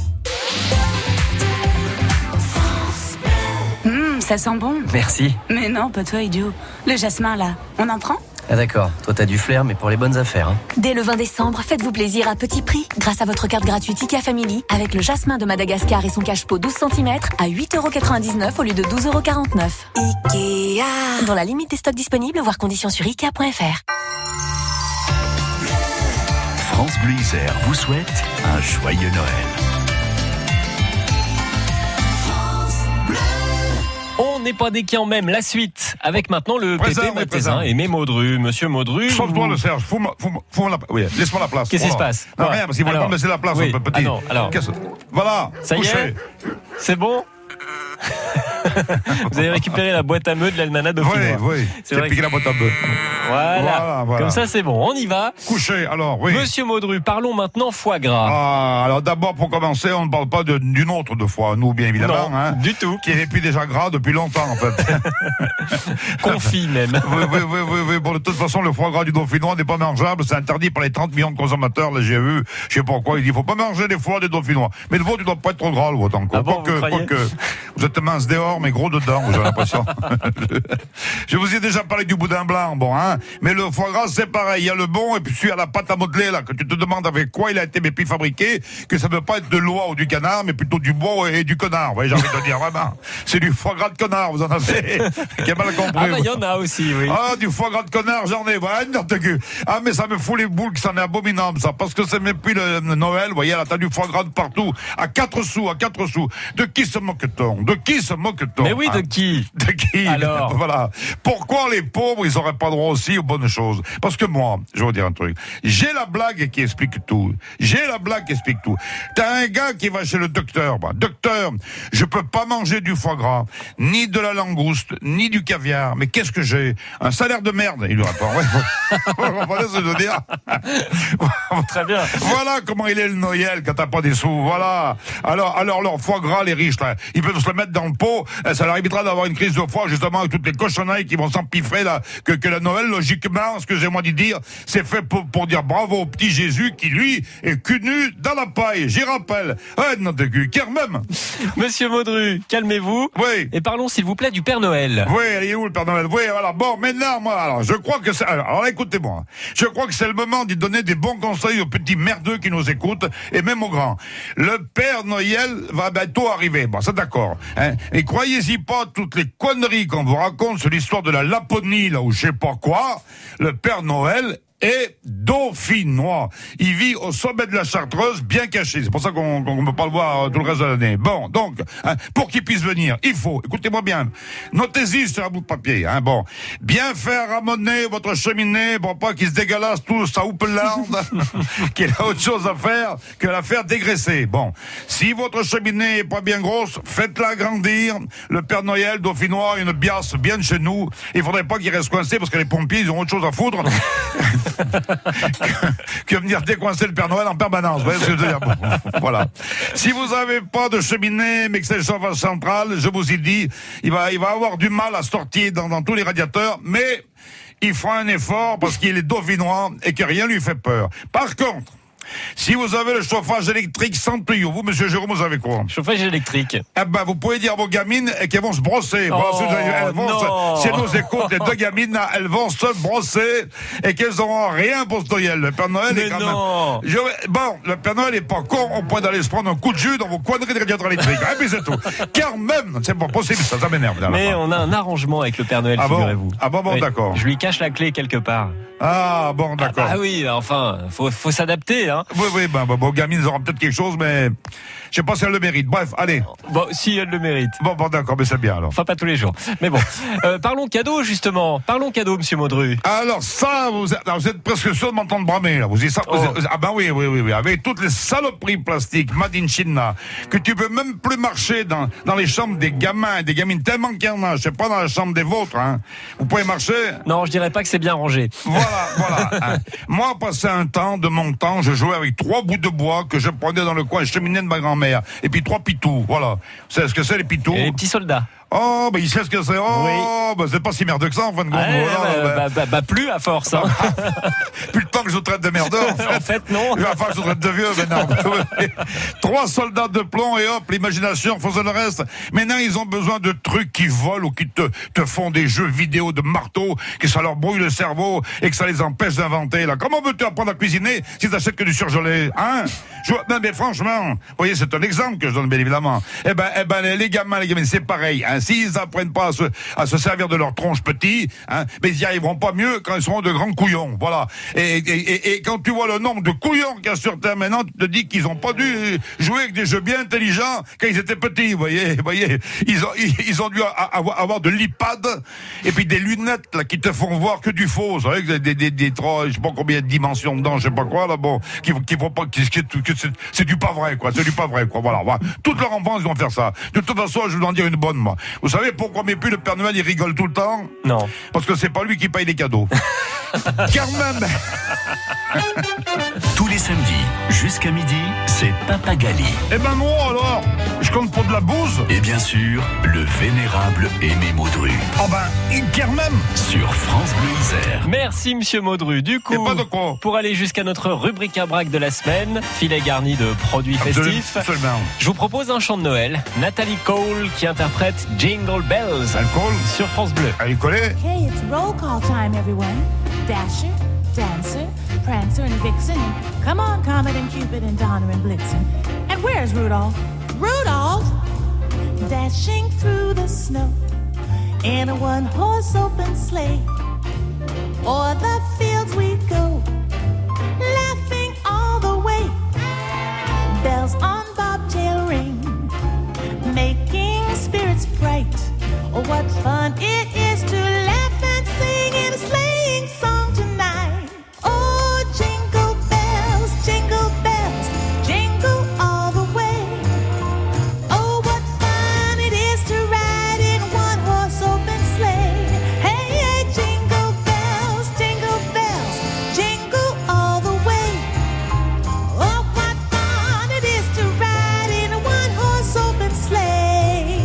Ça sent bon. Merci. Mais non, pas toi, idiot. Le jasmin, là, on en prend ? Ah d'accord, toi t'as du flair, mais pour les bonnes affaires. Hein. Dès le 20 décembre, faites-vous plaisir à petit prix grâce à votre carte gratuite IKEA Family avec le jasmin de Madagascar et son cache-pot 12 cm à 8,99€ au lieu de 12,49€. IKEA. Dans la limite des stocks disponibles, voir conditions sur Ikea.fr. France Bleu Isère vous souhaite un joyeux Noël. On n'est pas des quand même. La suite avec maintenant le Pépé Matézin et Mémo Dru. Monsieur Modru. Sauve-toi le Serge. Oui, laisse-moi la place. Qu'est-ce qui se passe ? Non, rien, parce qu'il ne veut pas me laisser la place. Oui. Petit. Alors. Voilà. Ça y est ? C'est bon ? Vous avez récupéré la boîte à meux de l'almanach dauphinois. Oui. J'ai piqué la boîte à meux. Voilà. Comme ça, c'est bon. On y va. Couché, alors, oui. Monsieur Modru, parlons maintenant foie gras. Alors d'abord, pour commencer, on ne parle pas d'une autre de foie, nous, bien évidemment. Non, du tout. Qui n'est plus déjà gras depuis longtemps, en fait. Confit, même. Oui. Bon, de toute façon, le foie gras du dauphinois n'est pas mangeable. C'est interdit par les 30 millions de consommateurs. Là, j'ai vu, je sais pas pourquoi, il dit, faut pas manger des foies des dauphinois. Mais le vôtre, tu dois pas être trop gras, le vôtre, encore. Ah bon, vous êtes mince dehors, mais gros dedans, j'ai l'impression. Je vous ai déjà parlé du boudin blanc, bon, hein. Mais le foie gras, c'est pareil. Il y a le bon et puis celui à la pâte à modeler, là, que tu te demandes avec quoi il a été fabriqué, que ça ne veut pas être de l'oie ou du canard, mais plutôt du bois et du connard. Vous voyez, j'ai envie de dire, vraiment. C'est du foie gras de connard, vous en avez. Qui a mal compris. Ah, bah, il y en a aussi, oui. Ah, du foie gras de connard, j'en ai, ouais, ah, mais ça me fout les boules, que ça en est abominable, ça, parce que c'est même plus le Noël, vous voyez, là, t'as du foie gras de partout, à 4 sous. De qui se moque-t-on? Mais oui, de qui? De qui? Alors? Voilà. Pourquoi les pauvres, ils auraient pas droit aussi aux bonnes choses? Parce que moi, je vais vous dire un truc. J'ai la blague qui explique tout. T'as un gars qui va chez le docteur. Bah, docteur, je peux pas manger du foie gras, ni de la langouste, ni du caviar. Mais qu'est-ce que j'ai? Un salaire de merde. Il lui répond. Vous comprenez ce que je veux dire? Très bien. Voilà comment il est le Noël quand t'as pas des sous. Voilà. Alors leur foie gras, les riches, là, ils peuvent se le mettre dans le pot. Ça leur évitera d'avoir une crise de foie, justement, avec toutes les cochonneries qui vont s'empiffrer, là, que la Noël, logiquement, excusez-moi de dire, c'est fait pour dire bravo au petit Jésus qui, lui, est cul nu dans la paille. J'y rappelle. Ouais, non, de cul, même. Monsieur Maudru, calmez-vous. Oui. Et parlons, s'il vous plaît, du Père Noël. Oui, il est où le Père Noël? Oui, voilà. Bon, maintenant, moi, alors, je crois que c'est, alors, écoutez-moi. Je crois que c'est le moment d'y donner des bons conseils aux petits merdeux qui nous écoutent, et même aux grands. Le Père Noël va bientôt arriver. Bon, c'est d'accord. Hein. Et croyez-y pas toutes les conneries qu'on vous raconte sur l'histoire de la Laponie, là, ou je sais pas quoi. Le Père Noël est dauphinois. Il vit au sommet de la Chartreuse, bien caché. C'est pour ça qu'on ne peut pas le voir tout le reste de l'année. Bon, donc, hein, pour qu'il puisse venir, il faut, écoutez-moi bien, notez-y sur un bout de papier, hein, bon, bien faire ramoner votre cheminée pour pas qu'il se dégalasse tout sa houppelande, qu'il a autre chose à faire que la faire dégraisser. Bon, si votre cheminée est pas bien grosse, faites-la agrandir. Le Père Noël dauphinois, une biasse bien de chez nous. Il faudrait pas qu'il reste coincé parce que les pompiers, ils ont autre chose à foutre. que venir décoincer le Père Noël en permanence. Vous voyez ce que je veux dire? Bon, voilà. Si vous avez pas de cheminée, mais que c'est le chauffage central, je vous ai dit, il va avoir du mal à sortir dans tous les radiateurs, mais il fera un effort parce qu'il est dauphinois et que rien lui fait peur. Par contre, si vous avez le chauffage électrique sans tuyau, vous, monsieur Jérôme, vous avez quoi? Chauffage électrique. Eh ben, vous pouvez dire à vos gamines qu'elles vont se brosser. Si elles nous écoutent, les deux gamines, elles vont se brosser et qu'elles n'auront rien pour ce Noël. Le Père Noël est quand même... Bon, le Père Noël est pas con, on pourrait aller se prendre un coup de jus dans vos conneries de radiateurs électriques. Et puis c'est tout. Car même, c'est pas possible, ça m'énerve. Mais on a un arrangement avec le Père Noël, figurez-vous. Ah bon, oui, d'accord. Je lui cache la clé quelque part. Ah bon, d'accord. Ah oui, enfin, faut s'adapter, hein. Oui, vos gamines auront peut-être quelque chose, mais je sais pas si elles le méritent. Bref, allez. Bon, si elles le méritent. Bon, d'accord, mais c'est bien alors. Enfin, pas tous les jours. Mais bon, parlons cadeau justement. Parlons cadeau, monsieur Maudru. Alors ça, vous êtes presque sûr de m'entendre bramer là. Vous dites ça. Ah ben oui. Avec toutes les saloperies plastiques made in China, que tu peux même plus marcher dans les chambres des gamins et des gamines tellement qu'il y en a. Je sais pas dans la chambre des vôtres. Hein. Vous pouvez marcher. Non, je dirais pas que c'est bien rangé. Voilà. Hein. Moi, passé un temps de mon temps, je jouais avec 3 bouts de bois que je prenais dans le coin cheminée de ma grand-mère. Et puis 3 pitous, voilà. C'est ce que c'est les pitous. Et les petits soldats. Oh, il sait ce que c'est. Oh, oui. C'est pas si merdeux que ça, en fin de compte. Plus à force. Hein. Plus le temps que je vous traite de merdeux, en fait, non. Enfin, je vous traite de vieux, maintenant. 3 soldats de plomb et hop, l'imagination faisait le reste. Maintenant, ils ont besoin de trucs qui volent ou qui te font des jeux vidéo de marteau, que ça leur brouille le cerveau et que ça les empêche d'inventer, là. Comment veux-tu apprendre à cuisiner si t'achètes que du surgelé, hein? Non, mais franchement, vous voyez, c'est un exemple que je donne, bien évidemment. Eh ben, les gamins, les gamines, c'est pareil, hein. S'ils apprennent pas à se servir de leur tronche petit, hein, mais ils y arriveront pas mieux quand ils seront de grands couillons. Voilà. Et quand tu vois le nombre de couillons qu'il y a sur Terre maintenant, tu te dis qu'ils ont pas dû jouer avec des jeux bien intelligents quand ils étaient petits. Vous voyez, ils ont dû avoir de l'iPad et puis des lunettes là qui te font voir que du faux. Vous savez, des trois, je sais pas combien de dimensions dedans, je sais pas quoi là, bon, qui vont pas, c'est du pas vrai, quoi. C'est du pas vrai, quoi. Voilà. Toute leur enfance, ils vont faire ça. De toute façon, je vais vous en dire une bonne, moi. Vous savez pourquoi mais plus le Père Noël il rigole tout le temps? Non. Parce que c'est pas lui qui paye les cadeaux. Car même Tous les samedis, jusqu'à midi, c'est Papa Gali. Eh ben moi alors, je compte pour de la bouse. Et bien sûr, le vénérable Aimé Maudru. Oh ben, quand même. Sur France Bleu Isère. Merci Monsieur Maudru. Du coup, pas de quoi. pour aller jusqu'à notre rubrique à braque de la semaine, filet garni de produits festifs, Absolument. je vous propose un chant de Noël. Nathalie Cole qui interprète Jingle Bells Alcool. sur France Bleu. Elle est collée. Okay, it's roll call time, everyone. Dasher, Dancer, Prancer, and Vixen. And come on, Comet and Cupid and Donner and Blitzen. And where's Rudolph? Rudolph! Dashing through the snow in a one-horse open sleigh. O'er the fields we go, laughing all the way. Bells on bobtail ring, making spirits bright. Oh, what fun it is to laugh and sing in a sleighing song tonight. Oh, jingle bells, jingle all the way. Oh, what fun it is to ride in one-horse open sleigh. Hey, hey, jingle bells, jingle all the way. Oh, what fun it is to ride in a one-horse open sleigh.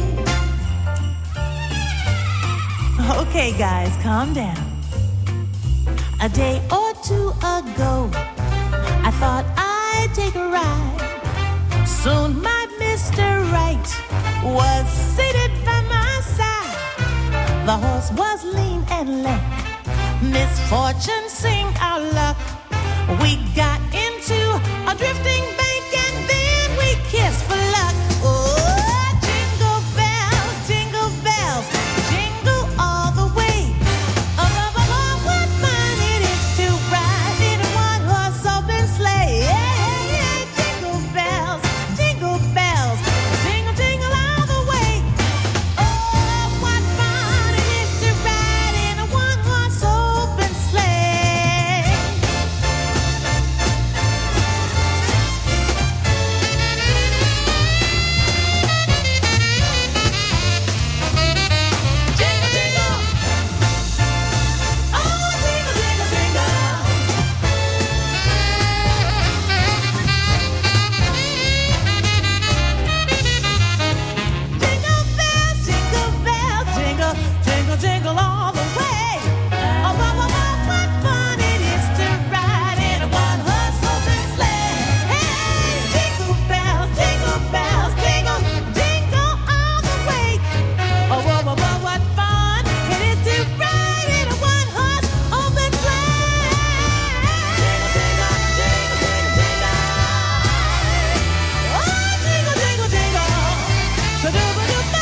Okay, guys, calm down. A day or two ago, I thought I'd take a ride. Soon my Mr. Right was seated by my side. The horse was lean and lank. Misfortune seemed our luck. We got into a drifting bank and then we kissed for luck. Oh, jingle bells, jingle all the way. Oh, what fun it is to ride in a one-horse open sleigh. Hey, hey, hey, jingle bells, jingle all the way. Oh, what fun it is to ride in a one-horse open sleigh. Jingle, jingle. Oh, jingle, jingle, jingle. Jingle bells, jingle all the way. Oh, what fun it is to ride in a one-horse open sleigh. Hey, jingle bells, jingle all the way. Oh, what fun it is to ride in a one-horse open sleigh. Jingle, jingle. Oh, jingle, jingle.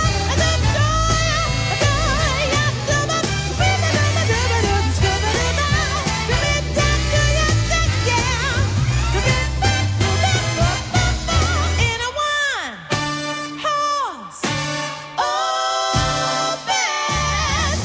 In a one-horse open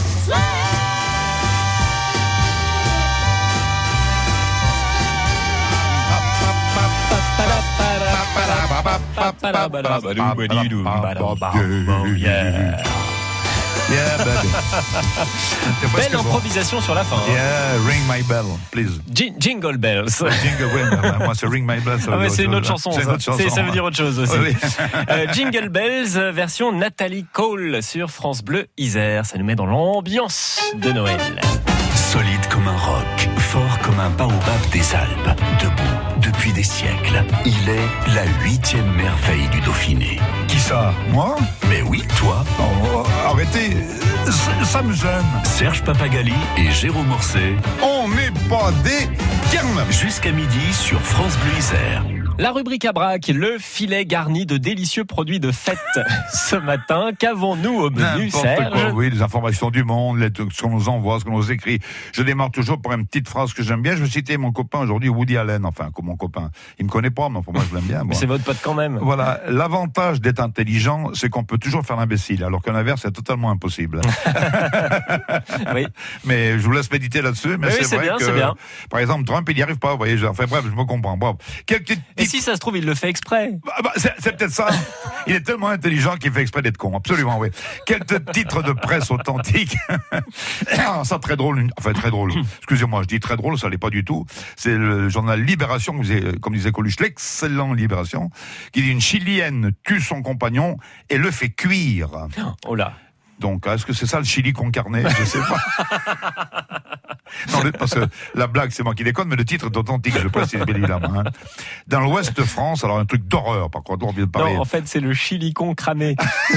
Yeah, baby. Belle improvisation sur la fin. hein. Yeah, ring my bell, please. Jingle Bells. Jingle, oui, moi c'est ring my bell. Ça Ah veut ouais, dire c'est une autre chose. chanson. C'est une autre chanson. Ça veut dire autre chose aussi. Oui. Jingle Bells, version Nathalie Cole sur France Bleu Isère. Ça nous met dans l'ambiance de Noël. Solide comme un roc, fort comme un baobab des Alpes, debout depuis des siècles. Il est la 8e merveille du Dauphiné. Qui ça? Moi? Mais oui, toi. Oh, arrêtez, ça me gêne. Serge Papagali et Jérôme Orset. On n'est pas des termes. Jusqu'à midi sur France Bleu Isère. La rubrique à braque, le filet garni de délicieux produits de fête. Ce matin, qu'avons-nous au menu, N'importe Serge? quoi, oui, les informations du monde, ce qu'on nous envoie, ce qu'on nous écrit. Je démarre toujours par une petite phrase que j'aime bien. Je vais citer mon copain aujourd'hui, Woody Allen. Enfin, comme mon copain. Il me connaît pas, mais pour moi, je l'aime bien. Mais c'est votre pote quand même. Voilà. L'avantage d'être intelligent, c'est qu'on peut toujours faire l'imbécile, alors qu'un inverse, c'est totalement impossible. Oui. Mais je vous laisse méditer là-dessus. Mais Oui, c'est c'est vrai bien, que, c'est bien. par exemple, Trump, il n'y arrive pas. Vous voyez, enfin bref, je me comprends. Bon. Quelques petites si ça se trouve, il le fait exprès. C'est peut-être ça. Il est tellement intelligent qu'il fait exprès d'être con. Absolument, oui. Quel titre de presse authentique. Ça, très drôle. Enfin, très drôle. Excusez-moi, je dis très drôle, ça l'est pas du tout. C'est le journal Libération, comme disait Coluche, l'excellent Libération, qui dit une Chilienne tue son compagnon et le fait cuire. Oh là. Donc, est-ce que c'est ça le chili con carne? Je sais pas. Non, parce que la blague, c'est moi qui déconne, mais le titre est authentique, je précise bien évidemment. Hein. Dans l'ouest de France, alors un truc d'horreur, par contre, on vient de parler. Non, en fait, c'est le chili con cramé.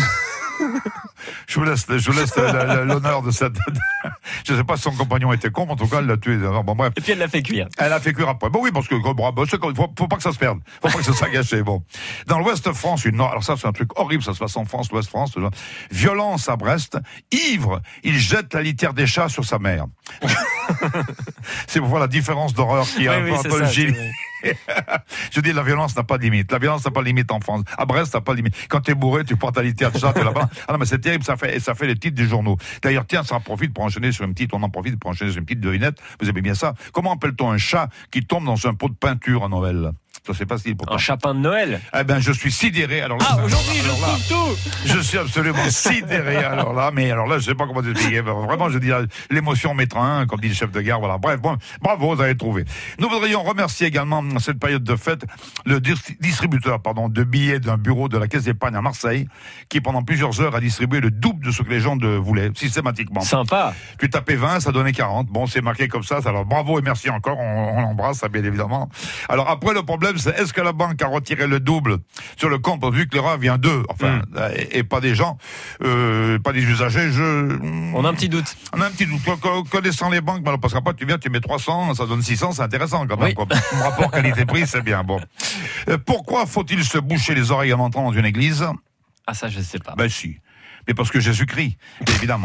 Je vous laisse l'honneur de cette. Je sais pas si son compagnon était con, mais en tout cas, elle l'a tué. Bon, bref. Et puis elle l'a fait cuire. Elle a fait cuire après. Bon, oui, parce que faut pas que ça se perde. Faut pas que ça soit gâché. Bon. Dans l'Ouest de France, alors ça, c'est un truc horrible, ça se passe en France, l'Ouest de France. Violence à Brest. Ivre, il jette la litière des chats sur sa mère. C'est pour voir la différence d'horreur qu'il y a un peu le gilet. Je dis, la violence n'a pas de limite. La violence n'a pas de limite en France. À Brest, n'a pas de limite. Quand t'es bourré, tu portes ta litière de chat, t'es là-bas. Ah non, mais c'est terrible, ça fait les titres des journaux. D'ailleurs, tiens, ça en profite pour enchaîner sur une petite devinette. Vous aimez bien ça? Comment appelle-t-on un chat qui tombe dans un pot de peinture à Noël? Ça, c'est facile pour toi. Un chapin de Noël? Eh ben, je suis sidéré. Alors là, aujourd'hui, je trouve tout! Je suis absolument sidéré. Alors là, je sais pas comment t'expliquer. Vraiment, je dis, l'émotion m'étreint, comme dit le chef de gare. Voilà. Bref, bon, bravo, vous avez trouvé. Nous voudrions remercier également, en cette période de fête, le distributeur, de billets d'un bureau de la Caisse d'épargne à Marseille, qui pendant plusieurs heures a distribué le double de ce que les gens voulaient, systématiquement. Sympa. Tu tapais 20, ça donnait 40. Bon, c'est marqué comme ça. Alors, bravo et merci encore. On l'embrasse, bien évidemment. Alors, après, le problème, c'est est-ce que la banque a retiré le double sur le compte, vu que l'erreur vient d'eux, et pas des gens, pas des usagers. On a un petit doute. Connaissant les banques, parce qu'après tu viens, tu mets 300, ça donne 600, c'est intéressant quand même. Oui. Comme rapport qualité-prix, c'est bien. Bon. Pourquoi faut-il se boucher les oreilles en entrant dans une église? Ah, ça, je sais pas. Ben si. Mais parce que Jésus-Christ, évidemment.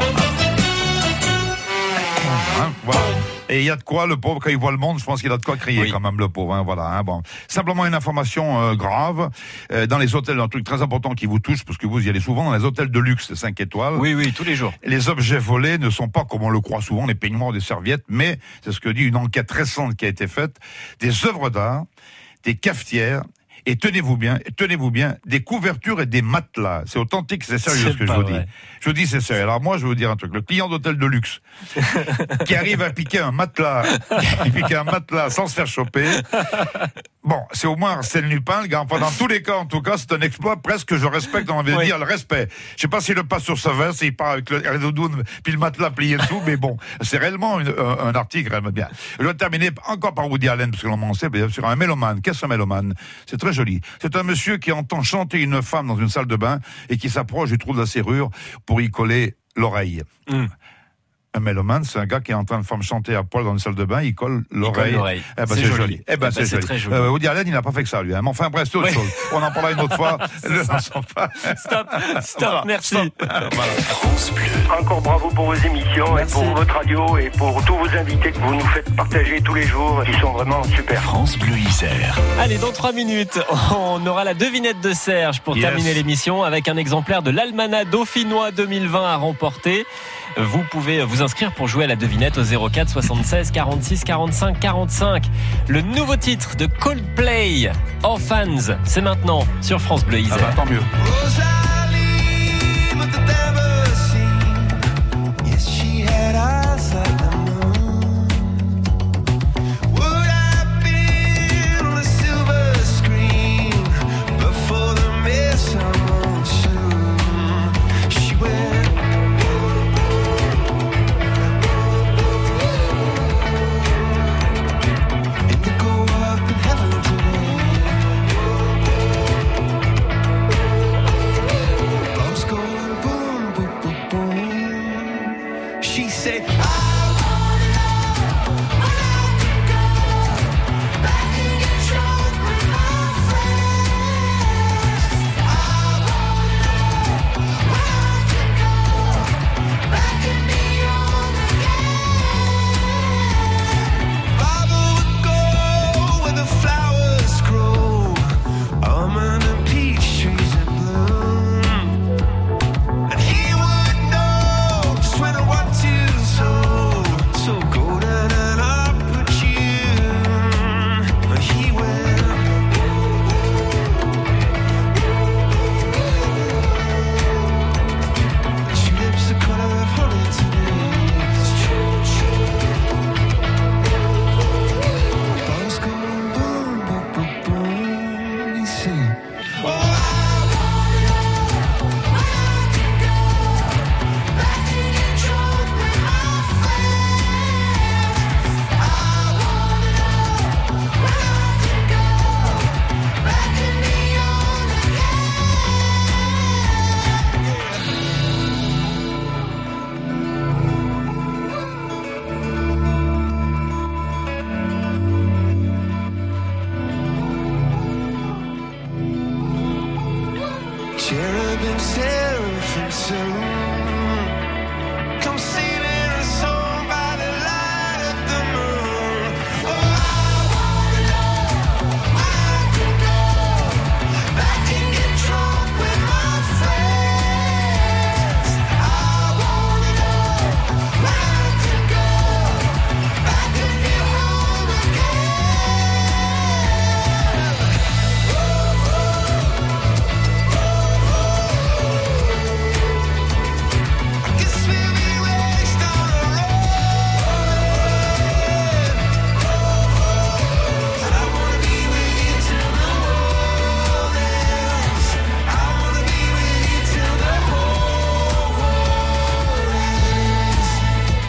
Voilà. Et il y a de quoi, le pauvre, quand il voit le monde, je pense qu'il a de quoi crier quand même, le pauvre. Voilà. Bon. Simplement une information grave. Dans les hôtels, un truc très important qui vous touche, parce que vous y allez souvent, dans les hôtels de luxe, 5 étoiles. Oui, tous les jours. Les objets volés ne sont pas, comme on le croit souvent, les peignoirs, des serviettes, mais, c'est ce que dit une enquête récente qui a été faite, des œuvres d'art, des cafetières, et tenez-vous bien, des couvertures et des matelas. C'est authentique, c'est sérieux ce que je vous dis. Je vous dis, c'est sérieux. Alors moi, je vais vous dire un truc. Le client d'hôtel de luxe qui arrive à piquer un matelas sans se faire choper. Bon, c'est au moins Arsène Lupin, le gars. Enfin, dans tous les cas, en tout cas, c'est un exploit presque, je respecte, on va dire, le respect. Je sais pas s'il le passe sur sa veste, il part avec le doudoune, puis le matelas plié dessous, mais bon, c'est réellement un article, réellement bien. Je vais terminer encore par Woody Allen, parce que l'on m'en sait, bien sûr, un mélomane. Qu'est-ce qu'un mélomane? C'est très joli. C'est un monsieur qui entend chanter une femme dans une salle de bain et qui s'approche du trou de la serrure pour y coller l'oreille. Un mélomane, c'est un gars qui est en train de faire chanter à poil dans une salle de bain, il colle l'oreille. Eh ben, c'est joli. Eh ben, c'est très joli. Woody Allen, il n'a pas fait que ça, lui. Mais enfin, bref, c'est autre chose. On en parlera une autre fois. Stop, merci. Voilà. France Bleu. Encore bravo pour vos émissions. Merci. Et pour votre radio et pour tous vos invités que vous nous faites partager tous les jours. Ils sont vraiment super. France Bleu Isère. Allez, dans 3 minutes, on aura la devinette de Serge pour terminer l'émission avec un exemplaire de l'Almanach dauphinois 2020 à remporter. Vous pouvez vous inscrire pour jouer à la devinette au 04 76 46 45 45. Le nouveau titre de Coldplay, Orphans, c'est maintenant sur France Bleu Isère. Ah bah, tant mieux.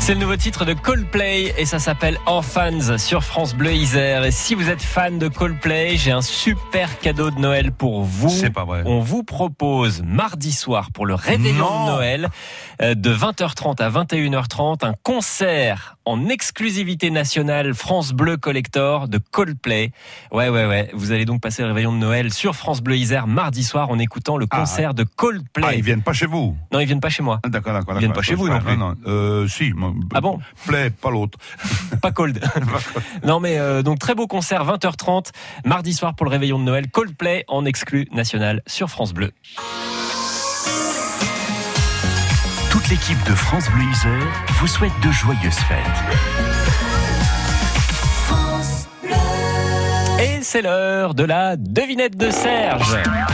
C'est le nouveau titre de Coldplay et ça s'appelle Orphans sur France Bleu Isère. Et si vous êtes fan de Coldplay, j'ai un super cadeau de Noël pour vous. C'est pas vrai. On vous propose mardi soir pour le réveillon de Noël de 20h30 à 21h30 un concert en exclusivité nationale France Bleu Collector de Coldplay. Ouais. Vous allez donc passer le réveillon de Noël sur France Bleu Isère mardi soir en écoutant le concert de Coldplay. Ah, ils viennent pas chez vous? Non, ils viennent pas chez moi. D'accord. Ils viennent pas chez vous non plus. Non. Si. Ah bon? Play, pas l'autre. Pas Cold. Non mais donc très beau concert 20h30 mardi soir pour le réveillon de Noël. Coldplay en exclu national sur France Bleu. Toute l'équipe de France Bleu Isère vous souhaite de joyeuses fêtes. Et c'est l'heure de la devinette de Serge.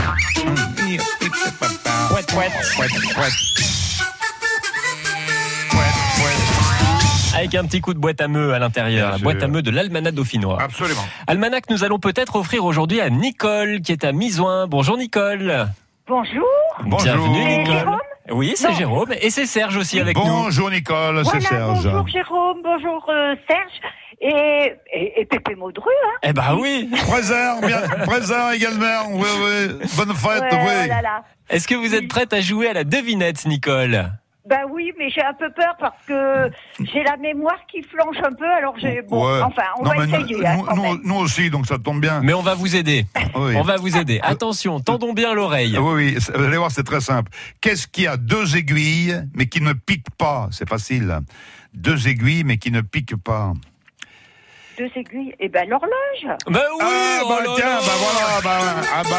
Avec un petit coup de boîte à meux à l'intérieur, la boîte à meux de l'Almanach dauphinois. Absolument. Almanach que nous allons peut-être offrir aujourd'hui à Nicole qui est à Misoing. Bonjour Nicole. Bonjour. Bienvenue Nicole. Jérôme ? Oui, c'est Jérôme et c'est Serge aussi avec nous. Bonjour Nicole, c'est Serge. Bonjour Jérôme, bonjour Serge et Pépé Maudru. Hein. Eh ben oui. Présent également. Oui. Bonne fête, oui. Oh là là. Est-ce que vous êtes prête à jouer à la devinette, Nicole? Ben oui, mais j'ai un peu peur parce que j'ai la mémoire qui flanche un peu, alors on va essayer. Nous aussi, donc ça tombe bien. Mais on va vous aider. Oui. On va vous aider. Attention, tendons bien l'oreille. Oui, vous allez voir, c'est très simple. Qu'est-ce qui a 2 aiguilles, mais qui ne pique pas? C'est facile. 2 aiguilles, mais qui ne piquent pas. 2 aiguilles, et ben l'horloge. Ben oui. Tiens, voilà.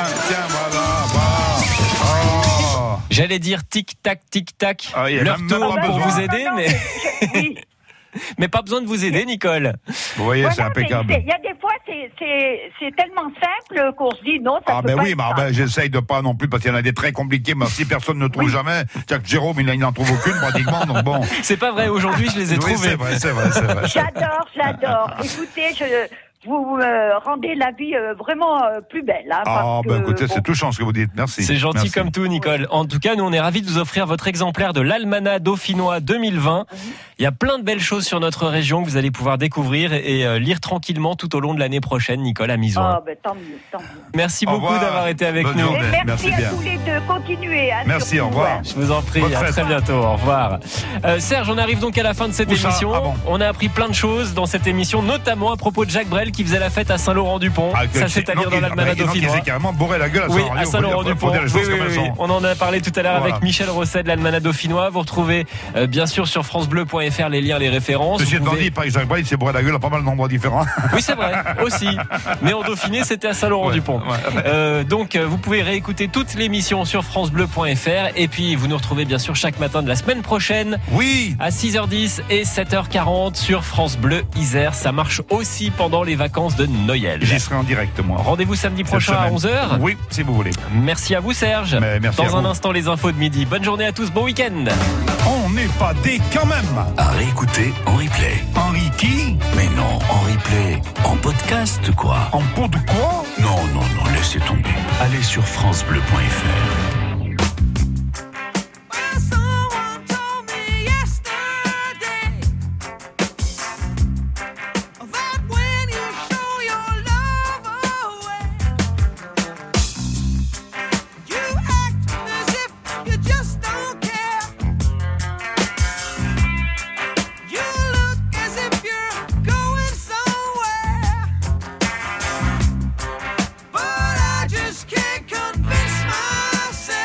Oh. J'allais dire tic-tac, tic-tac. L'heure tourne pour vous aider, mais... Oui. Mais pas besoin de vous aider, Nicole. Vous voyez, c'est impeccable. Il y a des fois, c'est tellement simple qu'on se dit non, ça peut pas être ça. J'essaye de pas non plus, parce qu'il y en a des très compliqués, mais si personne ne trouve jamais, tiens que Jérôme, il n'en trouve aucune pratiquement, donc bon. C'est pas vrai, aujourd'hui, je les ai trouvés. C'est vrai. J'adore. Écoutez, vous rendez la vie vraiment plus belle. Hein, écoutez, c'est tout chance que vous dites. Merci. C'est gentil. Merci. Comme tout, Nicole. En tout cas, nous, on est ravis de vous offrir votre exemplaire de l'Almanach dauphinois 2020. Il y a plein de belles choses sur notre région que vous allez pouvoir découvrir et lire tranquillement tout au long de l'année prochaine, Nicole, à Misoing. Tant mieux. Merci beaucoup d'avoir été avec nous. Et merci à tous les deux. Continuez. Merci, au revoir. Je vous en prie, à très bientôt. Au revoir. Serge, on arrive donc à la fin de cette émission. On a appris plein de choses dans cette émission, notamment à propos de Jacques Brel qui faisait la fête à Saint-Laurent-du-Pont. Ça, c'est-à-dire dans l'Almanach dauphinois. Il s'est carrément bourré la gueule à Saint-Laurent-du-Pont. Oui. On en a parlé tout à l'heure avec Michel Rosset de l'Almanach dauphinois. Vous retrouvez bien sûr sur francebleu.fr les liens, les références. Ceci étant dit, par Jacques Brel, il s'est bourré la gueule à pas mal d'endroits différents. Oui, c'est vrai, aussi. Mais en Dauphiné, c'était à Saint-Laurent-du-Pont. Donc, vous pouvez réécouter toute l'émission sur francebleu.fr. Et puis, vous nous retrouvez bien sûr chaque matin de la semaine prochaine. Oui. À 6h10 et 7h40 sur France Bleu Isère. Ça marche aussi pendant les vacances de Noël. J'y serai en direct, moi. Rendez-vous samedi prochain à 11h. Oui, si vous voulez. Merci à vous, Serge. Merci Dans un instant, les infos de midi. Bonne journée à tous, bon week-end. On n'est pas des quand même. À réécouter en replay. Henri qui? Mais non, en replay. En podcast, quoi. En pot de quoi? Non, laissez tomber. Allez sur francebleu.fr. Just can't convince myself.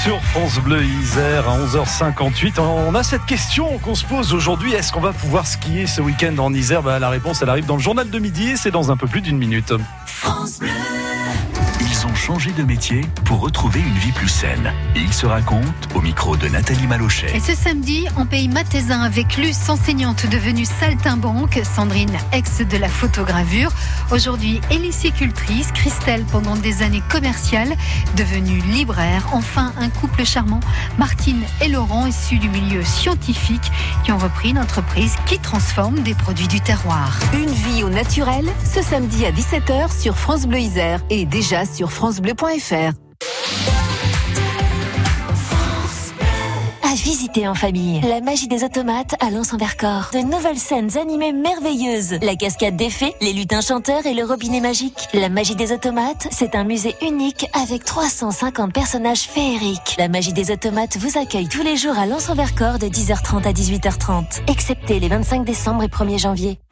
Sur France Bleu Isère à 11h58. On a cette question qu'on se pose aujourd'hui. Est-ce qu'on va pouvoir skier ce week-end en Isère? La réponse, elle arrive dans le journal de midi et c'est dans un peu plus d'une minute. France Bleu. Ils ont changé de métier pour retrouver une vie plus saine. Ils se racontent au micro de Nathalie Malochet. Et ce samedi, en pays mathésin avec Luce, enseignante devenue saltimbanque, Sandrine, ex de la photogravure, aujourd'hui hélicicultrice, Christelle pendant des années commerciales, devenue libraire, enfin un couple charmant, Martine et Laurent, issus du milieu scientifique, qui ont repris une entreprise qui transforme des produits du terroir. Une vie au naturel, ce samedi à 17h sur France Bleu Isère et déjà sur francebleu.fr. À visiter en famille. La magie des automates à Lens-en-Vercors. De nouvelles scènes animées merveilleuses. La cascade des fées, les lutins chanteurs et le robinet magique. La magie des automates, c'est un musée unique avec 350 personnages féeriques. La magie des automates vous accueille tous les jours à Lens-en-Vercors de 10h30 à 18h30. Excepté les 25 décembre et 1er janvier.